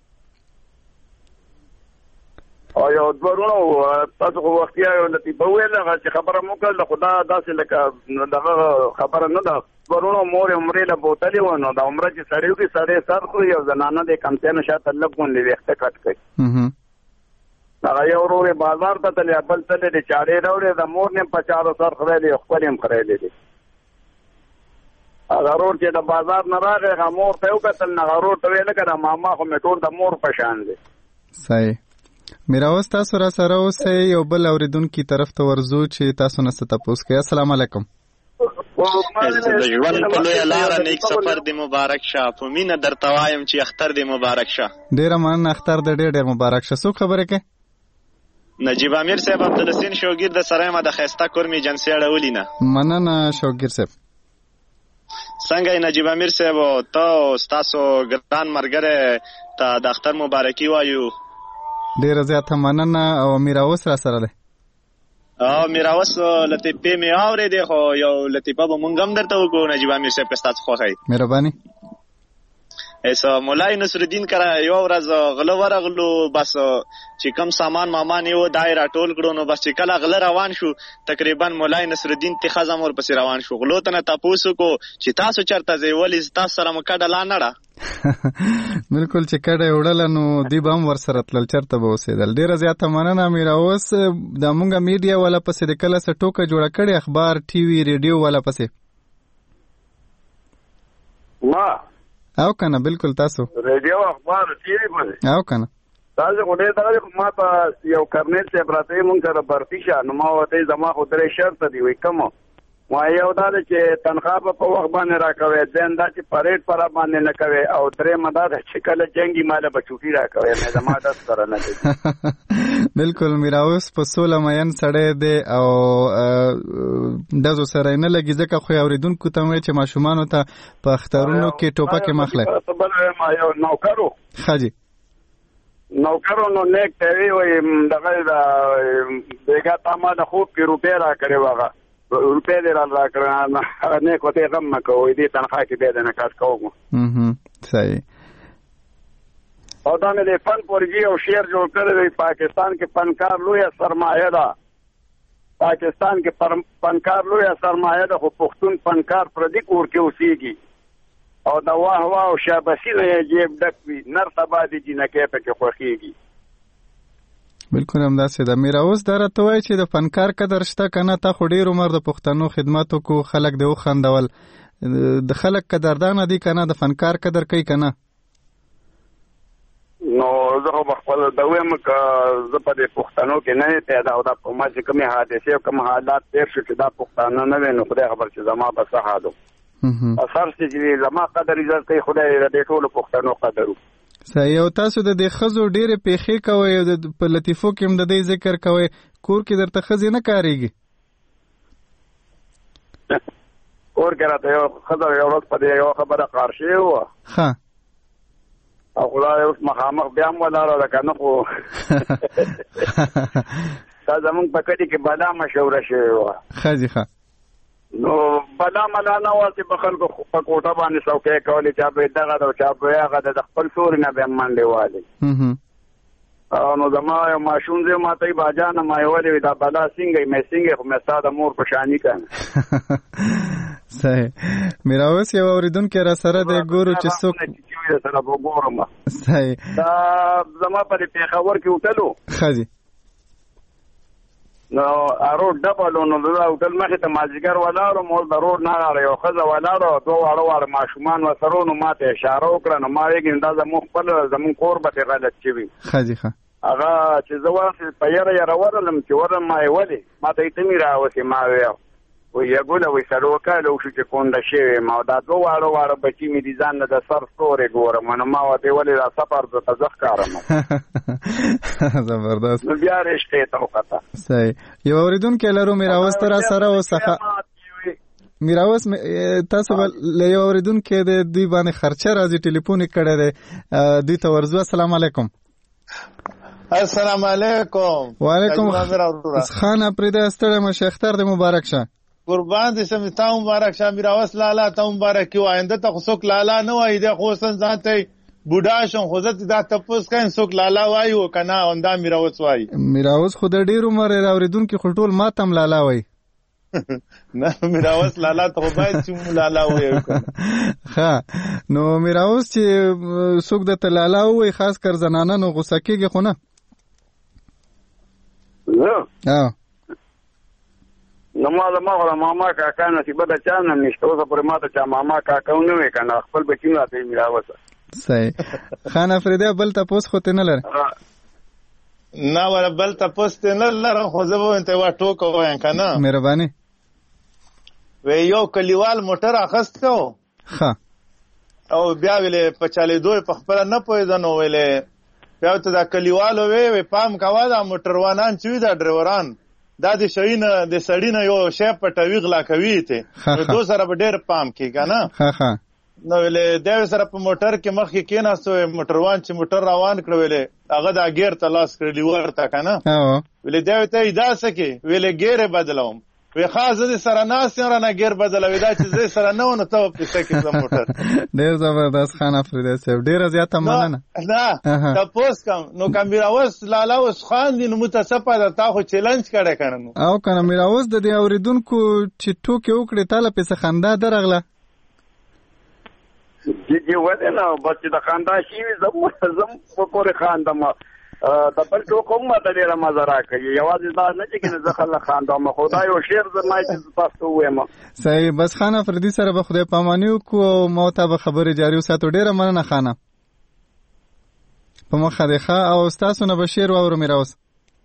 او یو دورونو تاسو خو وختیا یو لطیفه ویل هغه چې خبره مو کړل خدا داسې لکه دغه خبره نه ده. دورونو مور عمرې له بوتلې و نو د عمره چې سړی وکړي سړی سر خوري او زنانه د کمتۍ نه شاته لږ غونډې ویښته کټ کوي. هغه یو ورو بازار ته تللی بل تللی د چاړې راوړې د مور نه په چارو سر خورلی خپل هم خورلی دي. هغه رور چې د بازار نه راغی هغه مور ته وکتل هغه رور ته ویل که د ماما خو مې ټول د مور په شان دی. صحیح. میراوس تاسو را سره اوسئ یو بل اوریدونکي طرف ته ورځو چې تاسو نه څه تپوس کوي. السلام علیکم. د ژوند په لویه لاره نیک سفر دې مبارک شه. په مینه درته وایم چې اختر دې مبارک شه. ډېره مننه. اختر دې ډېر مبارک شه. څوک خبرې کوي؟ نجیب امیر صاحب عبدالحسین شوګیر د سره ما د ښایسته کور مې جنسي اړولي نه. مننه شوګیر صاحب. څنګه یې نجیب امیر صاحب ته ستاسو ګران ملګری ته د اختر مبارکي وایو. ډېره زیاته مننه. او میراوس را سره دی؟ میراوس لطیفې مې اورېدې خو یو لطیفه به مونږ هم درته وکړو نجیب امیر صاحب که ستاسو خوښوي. مهرباني. مولای نصرالدین کره یو ورځ غله ورغلو بس چې کم سامان مامان یې و دا یې راټول کړو نو بس چې کله غله روان شو تقریبا مولای نصرالدین تیخه زم ورپسې روان شو. غلو ته نه تپوس وکړو چې تاسو چېرته ځئ ولې تاسو سره مو کډه لا نه ډه. بالکل چې کډه یې وړله نو دوی به هم ورسره تلل چېرته به اوسېدل. ډېره زیاته مننه میراوس. د مونږ میډیا والا پسې د کله څه ټوکه جوړه کړې اخبار ټي وي ریډیو والا پسې او کنه؟ بالکل تاسو ریډیو اخبار ټي وي باندې او کنه تاسو خو دې دا ما ته یو کرنیل چې براته مونږ سره برتی شه نو ما وته زما خو درې شرط دی وای کوم ما یو دا چې تنخواه په وخت باندې راکوي ځین دا چې پریډ پر باندې نه کوي او درې مدار چې کله جنگي مال به چوټي راکوي مې زما د سره نه دی. بالکل میراوس په 16 مین سړی دی او دزو سره نه لګي ځکه خو اوریدونکو ته وایي چې ماشومانو ته په اخترونو کې ټوپک مخله بل ما یو نوکرو خاجي نوکرو نو نیک ته وي دغه بیګا تامه د خوب کې روپې را کړې واغه روپے دې را کړه نه کوته غم مکو دې تنخواه کې به نه کار کوم. صحیح. او دا مې د فن پورجی او شعر جوړ کړی پاکستان کې فنکار لوی سرمایه ده. پاکستان کې فنکار لوی سرمایه ده خو پښتون فنکار پردي کور کې اوسېږي او دا واه واه او شاباسي نه جیب ډک وي نر سبا دې جنکه په کې خوخيږي. بالکل همداسې ده. میراوس دا راته وایي چې د فنکار قدر شته که نه؟ تا خو ډېر عمر د پښتنو خدمت وکړو خلک دې وخندول د خلک قدردانه دي که نه؟ د فنکار قدر کوي که نه؟ نو زه خو به خپل د وایم که زه په دې پښتنو کې نه پیدا او دا په ما چې کومې حادثې او کوم حالات تېر شو چې دا پښتانه نه وي نو خدای خبر چې زما به څه حال و. اثر چې زما قدر عزت کوي خدای د دې ټولو پښتنو قدر و. صحیح. او تاسو د دې ښځو ډېرې پیښې کوئ او په لطیفو کې هم د دې ذکر کوئ کور کې درته ښځې نه کارېږي؟ کور کې راته یو ښځه یو ورځ په دې یوه خبره قار شوې وه ښه او خدای اوس مخامخ بیا هم ولاړه ده که نه خو دا زمونږ په کلي کې بلا مشهوره شوې وه ښځې ښه نو بلا ملا نه واسي په خلکو په کوټه باندې څوکۍ کولې چا به دغه دا چا به هغه د خپل سوري نه به منډې والي نو زما یو ماشوم زه ماته باجانه ما یولې دا بلا څنګه مې څنګه خو مې ساده مور په شانی کنه صحیح میرا اوس یو اوریدونکو را سره د ګورو چې څوک سره وګورم صحیح دا زما په پیښور کې وټلو خاجي نو ارو ډبل نو دا وټل مخه ته مازیګر ولاړو مول ضرور نه راړ یو خزه ولاړو دوه واړو ماشومان وسرو نو ماته اشاره وکړه نو ما یې ګنده زمو خپل زمون کور به غلط چوي خاجي ښه هغه چې زواسه په یاره ورلم چې ورم ما ولی ماته یې تمی راوسی ما ویو و یګوله وې سره وکاله او چې کونډه شي ما دا دوه واړو بچی مې دي ځان د سر ستوري ګورم نو ما وته ولې را سفر د تزخ کارم زبردست نو بیا رښتې ته وکړه صحیح یو اوریدونکو لرو میرا اوس تر سره وسخه میرا اوس تاسو له یو اوریدونکو د دوی باندې خرچه راځي ټلیفون کړه دی دوی ته ورزو السلام علیکم السلام علیکم وعلیکم خان اپریده استړی مشختر د مبارک شه قربان دې سم تا مبارک شه میرا اوس لالا ته مبارک یو آینده ته څوک لالا نه وای د خو سن ځانته بوډا شم خو زت دا تپوس کین څوک لالا وایو کنه اوندا میرا اوس وای میرا اوس خو د ډیر عمر اوریدونکو خټول ماتم لالا وای نه میرا اوس لالا ته باید چې لالا وایو ها نو میرا اوس چې څوک د لالا وای خاص کر زنانه نو غوسه کیږي خو نه نو ماما کاکا نصیبه د چا نه نشته اوس پر ماته چا ماما کاکا نه وې کنه خپل بچی راته میرا وسه صحیح خان افریده بل تاسو خو ته نه لره نه ولا بل تاسو ته نه لره خو زه به ته وا ټوکو وایم کنه مهرباني وې یو کلیوال موټر اخستو ها او بیا ویلې په چالي دوی په خبره نه پوهیدنو ویلې بیا ته دا کلیوال وې پام کاوه دا موټروانان چې دا ډرایوران دا د شوینه د سړینه یو شی په تویغ لا کوي ته نو سره به ډېر پام کې کنه ها نو ویلې دا سره په موټر کې مخ کې کېناستو موټروان چې موټر روان کړ ویلې هغه دا ګیر تلاش کړلی ورته کنه ویلې دا ته ایداسه کې ویلې ګیر بدلوم وی خاصه دې سره ناس نه نه ګیر بدلوي دا چې زه سره نه ونه ته په سکه زم موټر ډېر زبردست خان افریده صاحب ډېر زیاته مننه نه تاسو کوم نو کامیرا اوس لالا اوس خان دې نو متصفه دا تا خو چیلنج کړه کنه او کنه میرا اوس د دې اوریدونکو چې ټوکې وکړې تاله په خندا درغله جی وته نو بس د خندا شي زم په کور خاندم د بل ټوکو ماته ډیره مزه راکوي یوازې دا نه چې کنه زه خلک خاندم خدای او شعر زما چې تاسو وایم صحیح بس خان افریدي سره به خدای پاماني وکړو مو ته به خبرې جاری وساتو ډیره مننه خانه په مخه ده او تاسو نه بشیر واورو میرا اوس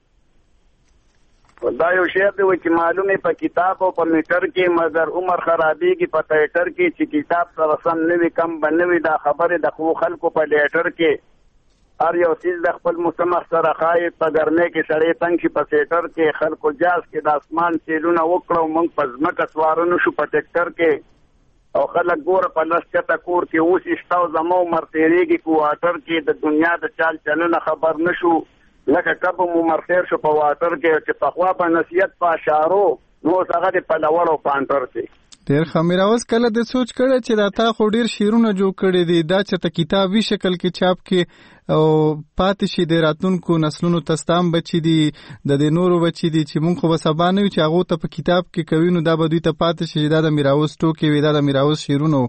دا یو شعر دی چې معلومه په کتاب او په میټر کې مگر عمر خرابېږي په ټایټر کې چې کتاب سره سم نوي کم بنوي دا خبره د خو خلکو په لیټر کې هر یو چیز د خپل مستمخ سره خای په ګرمه کې سړې تنګ شي په سیټر کې خلکو جاز کې د اسمان سیلونه وکړو موږ په ځمکه سوارونو شو په ټریکټر کې او خلک ګوره په لسکته کور کې اوس اشتاو زمو مرتیریږي کوارټر کې د دنیا د چال چلنه خبر نشو لکه کب مو مرتیر شو په واټر کې چې په خوا په نصیحت په اشارو نو هغه په لوړو پانټر کې ډیر خمیره اوس کله د سوچ کړه چې دا تا خو ډیر شیرونه جوړ کړي دي دا چې ته کتابي شکل کې چاپ کې او پاتې شي د راتلونکو نسلونو تستام بچي دي د نورو بچي دي چې مونږ خو به سبا نه یو چې هغه ته په کتاب کې کوي نو دا به دوی ته پاتې شي دا د میراوس ټوکې وي دا د میراوس شیرونه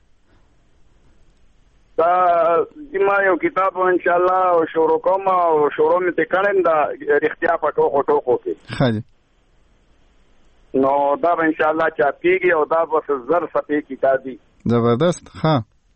دا ما یو کتاب ان شاء الله شروع کوم او شروع مې کړم دا اختیار پټو ټوکو کې خاله نو دا ان شاء الله چاپ کیږي او دا بس زر صفحه کتاب دی زبردست ها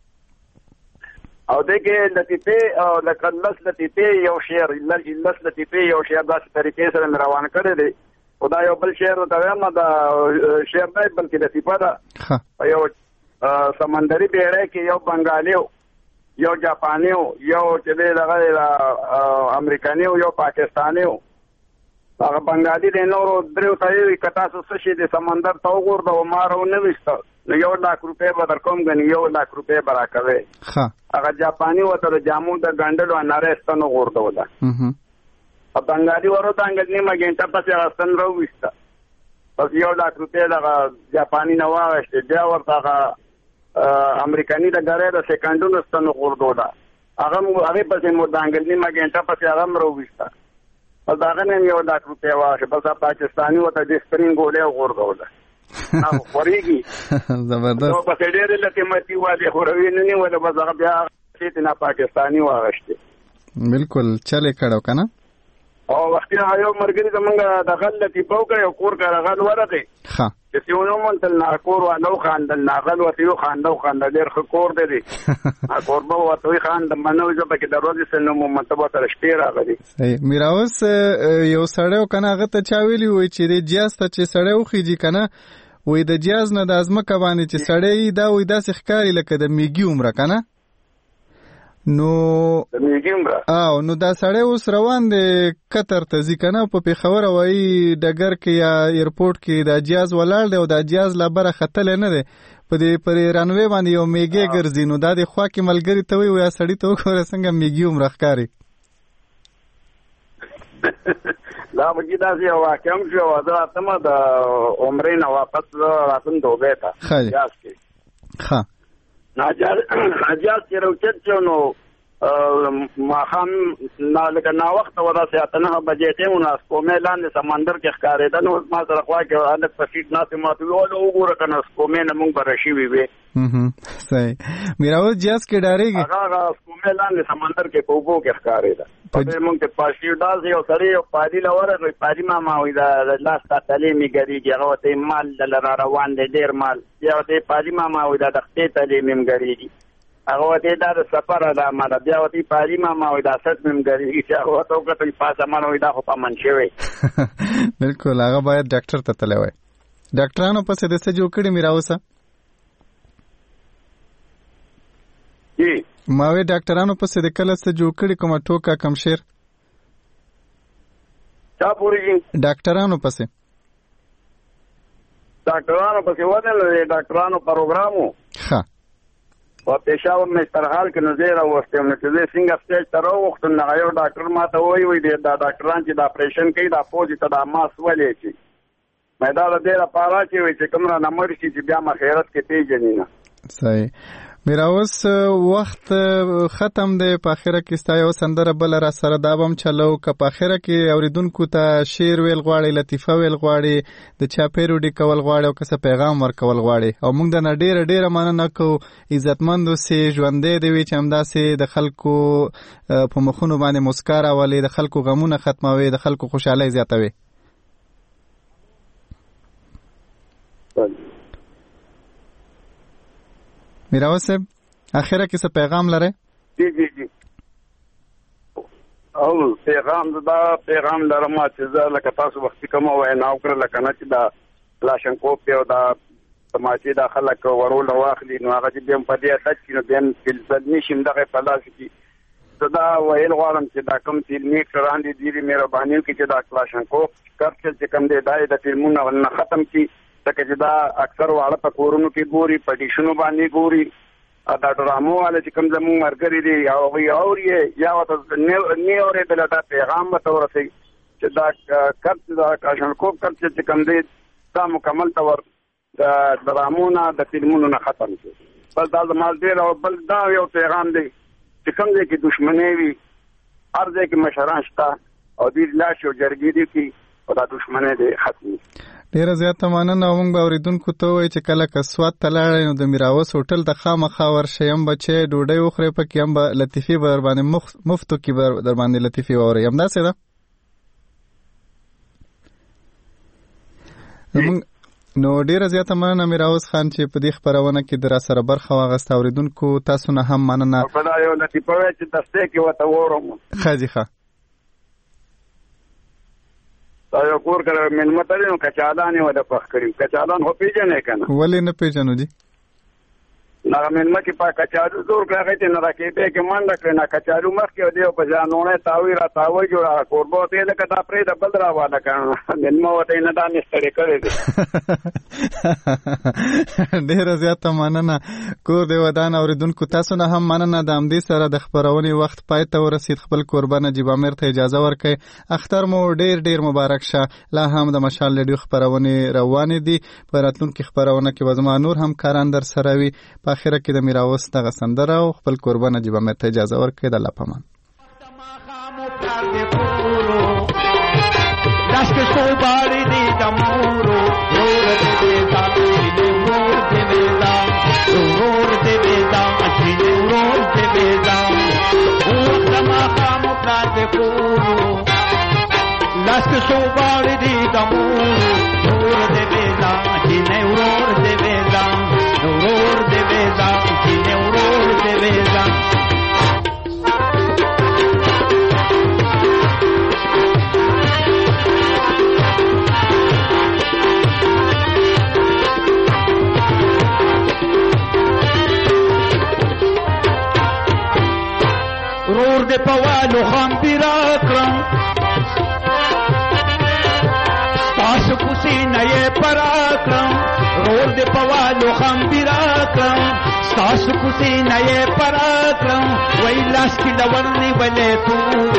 او دغه لطیفه او لکلس لطیفه یو شعر لس لطیفه یو شعر د طریقې سره روان کړی دی خدای یو بل شعر دا وایم دا شعر نه بلکې لطیفه دا یو سمندري بیړۍ کې یو بنگالیو یو جاپانیو یو چې دغه امریکانیو یو پاکستانیو هغه بنگالي د نورو درو ته کتا څه شي د سمندر ته وګورد او مارو نه وسته نو 1 لک روپے به در کوم غني 1 لک روپے برا کوي ها هغه جاپاني وته د جامو د ګاندلو انارستانو ورته ولا بنگالي ورته انګنی ما ګنټه پسې راستن راو وسته بس 1,00,000 روپۍ دغه جاپاني نه واغېستې، بیا ورته هغه امریکایي د ګرۍ د سیکنډونو ستنو غورځوله، هغې پسې مو د انګل نیمه ګنټه پسې هغه هم راوویسته، بس هغه نه هم 1,00,000 روپۍ واخېستې، بس پاکستاني ورته د سپرین ګولۍ وغورځوله. هغه خورېږي زبردست نو پسې ډېرې له قیمتي والې خوروي نه نیوله، بس هغه بیا هغې نه پاکستاني واغېستې. بالکل چل یې کړی که نه؟ او وختي هغه یو ملګري زمونږ د غل لطیفه وکړه، یو کور کره غل ورغی چې څه ونه ومنتل، نه کور والا وخاندل، نه غل ورته وخانده ډېر ښه کور دی کوربه ورته وخانده، منه وي زه پکې د ورځې څه نه ومم، ته به سره شپې راغلي. میراوس یو سړی و که نه، هغه ته چا ویلي وایي چې د جیاز ته چې سړی وخیږي که نه، وایي د جیاز نه د ځمکه باندې چې سړی دا وایي داسې ښکاري لکه د میږي عمره که نه. نو نو دا سړی اوس روان دی قطر ته ځي که نه، په پېښور هوایي ډګر کې یا ایرپورټ کې دا جیاز ولاړ دی او دا جیاز لا بره ختلی نه دی، پر رنوې باندې یو میږی ګرځي، نو دا د خوا کې ملګري ته وایي یا سړي ته وګوره څنګه میږي عمره ښکاري. دا مجھے داسې یو واقع هم شو، زه راتمه د عمرې نه واپس راتم دوبۍ ته حجاز کې. حجاز چې راوچت شو نو ماښام لکه ناوخته وراسې 8-9 بجې ټیم و، نو سپومې لاندې سمندر کې ښکارېده، نو ما سره خوا کې هلک په سیټ ناست ما ته وویل وګوره که نه سپومې نه مونږ به رشوي وې. صحیح. میراوس جیاز کې ډارېږي؟ هغه سپومې لاندې سمندر کې په اوبو کې ښکارېده، مونږ ته پاشي داسې یو سړی یو پادي له ورغی، پادي ماما وایي د لاس ته تلې مې ګرېږي، هغه ورته مال دله را روان دی ډېر مال، بیا ورته پادي ماما وایي دا د خپې تلې مې هم ګرېږي، هغه ورته دا د سفر علامه ده، بیا ورته پادي ماما وایي دا سټ مې هم ګرېږي، چې هغه ورته وکتل پاس امان وایي دا خو په من شوی. بالکل هغه باید ډاکټر ته تللی وای. ډاکټرانو پسې د څه جوړ کړي میراوسه؟ ما وی ډاکټرانو پسې د کله څه جوړ کړي، کومه ټوکه کم شیر؟ چا پورې؟ ډاکټرانو پسې ونه لري، ډاکټرانو پروګرامو په پېښور مستر حال کې نو زه راوستم، نو چې زه څنګه سټیج ته راوختم، نو یو ډاکټر ما ته وایي دا ډاکټران چې دا اپریشن کوي دا پوزې ته دا ماس ولې شي، مې دا د دې لپاره چې وایي چې کوم رانه مړ شي چې بیا مخیرت کې پیژني نه. صحیح. میراوس وخت ختم دی، په اخره کې ستا یو سندره بله را سره دا به هم چلو، که په اخره کې اوریدونکو ته شعر ویل غواړي، لطیفه ویل غواړي، د چا پیروډي کول غواړي او که څه پیغام ورکول غواړي، او موږ د نه ډېره مننه کوو، عزتمند اوسې، ژوندی دې وي چې همداسې د خلکو په مخونو باندې مسکا راولې، د خلکو غمونه ختموي، د خلکو خوشحالۍ زیاتوي. میراوس صاحب اخره کې څه پیغام لرئ؟ جی او پیغام لرم چې زه لکه تاسو وختي کومه وینا وکړه، لکه نه چې دا کلاشنکوف او دا تماچې دا خلک ورول واخلي، نو هغه چې بیا په دې اساس چې نو بیا فلسفي نشم دغه په لاس کې زه دا ویل غواړم چې دا کوم فلمي اکټران دي ډېرې مهرباني وکړي چې دا کلاشنکوف کرچل چې کوم دی دا د فلمونو نه ختم کړي، ځکه چې دا اکثر واړه په کورونو کې ګوري، په ډیشونو باندې ګوري، دا ډرامو والا چې کوم زموږ ملګري دي هغوی اوري یا ورته نه اورېدل، دا پیغام ورته ورسوي چې دا کلاشنکوف کرچل چې کوم دی دا مکمل طور د ډرامو نه د فلمونو نه ختم شي. بس دا زما ډېر او بل دا یو پیغام دی چې کوم ځای کې دښمنۍ وي هر ځای کې مشران شته او دوی لاش او جرګې دي کې او دا دښمنۍ دی ختمي. ډیره زیاته مننه. موږ به اوریدونکو ته وایو چې کله که سوات ته لاړئ نو د میراوس هوټل ته خامخا ورشئ، هم به چای ډوډۍ وخورئ، پکې هم به لطیفې به در باندې مفتو کې به در باندې لطیفې واورئ، همداسې ده؟ نو ډیره زیاته مننه میراوس خان چې په دې خپرونه کې در سره برخه واخیسته. اوریدونکو تاسو نه هم مننه. خدای یو لطیفه وایي چې دسته کې ورته وورم. ښه ښه یو کور کړه مېلمه ته نو کچالان یې وده پخ کړي. کچالان خو پیژنې که نه؟ ولې نه پیژنو جي؟ نغه مېلمه چې په کچالو زور کړه هغه ته نه راکېدې کې منډه کړه نه کچالو مخکې او دیو په ځانونه تاوی را تاوی جوړه قربو ته د کتا پرې د بل را واده کړه مېلمه وته نه دا نستړي کړی دی ډېر زیاته مننه کور دی ودان اوریدونکو تاسو نه هم مننه د همدې سره د خبرونې وخت پای ته ورسید خپل قربان نجیب عامر ته اجازه ورکړئ اختر مو ډېر مبارک شه لا هم د مشال ریډیو خبرونې روانې دي په راتلونکي خبرونه کې وزما نور هم کاران در سره وي په اخره کې د میراوس دغه سندره او خپل قربان نجیب عامر ته اجازه ورکړئ د الله په امان دشت صوباری دی دمورو رور دیویدا رور دیویدا رور دیویدا اچینه رور دیویدا او سما خامو پراد پورو دشت صوباری دی دمورو رور دیویدا اچینه رور دیویدا رور دیویدا اچینه رور دیویدا رور دے پوالو خام پیرا کرم ستاس کسی نئے پراکرم رور دے پوالو خام پیرا کرم ستاس کسی نئے پراکرم وی لاس کی لورنی بلے تو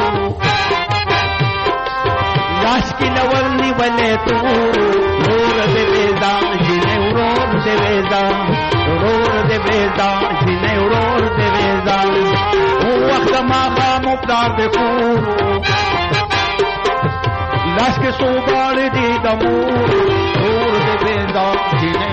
لاس کی لورنی بلے تو رور دے بیدا جنے رور دے بیدا رور دے بیدا جنے رور دے بیدا وقت ما خامو پلار دے پورو لاس کے صوبار دی دمورو رور دے بیدا جنے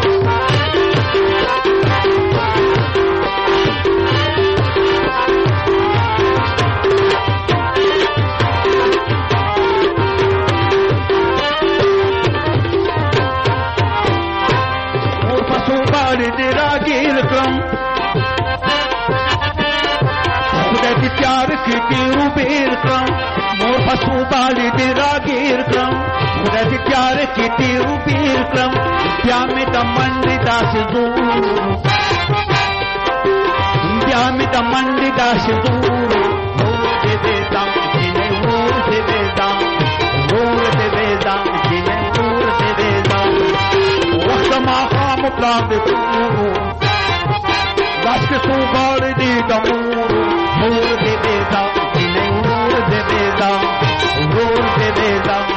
اور پسوبار دی راگیر کرم پیار کی تیرو بیر کرم مور پسو بالی دی راگیر کرم خدا دی پیار کی تیرو بیر کرم پیامی دا منڈی دا سزورو پیامی دا منڈی دا سزورو رور دے بیدا جنے رور دے بیدا رور دے بیدا جنے رور دے بیدا وقت ما خام پلان دے پورو لاس کے سو بار دی دمورو رور دے بیدا جنے رور دے بیدا رور دے بیدا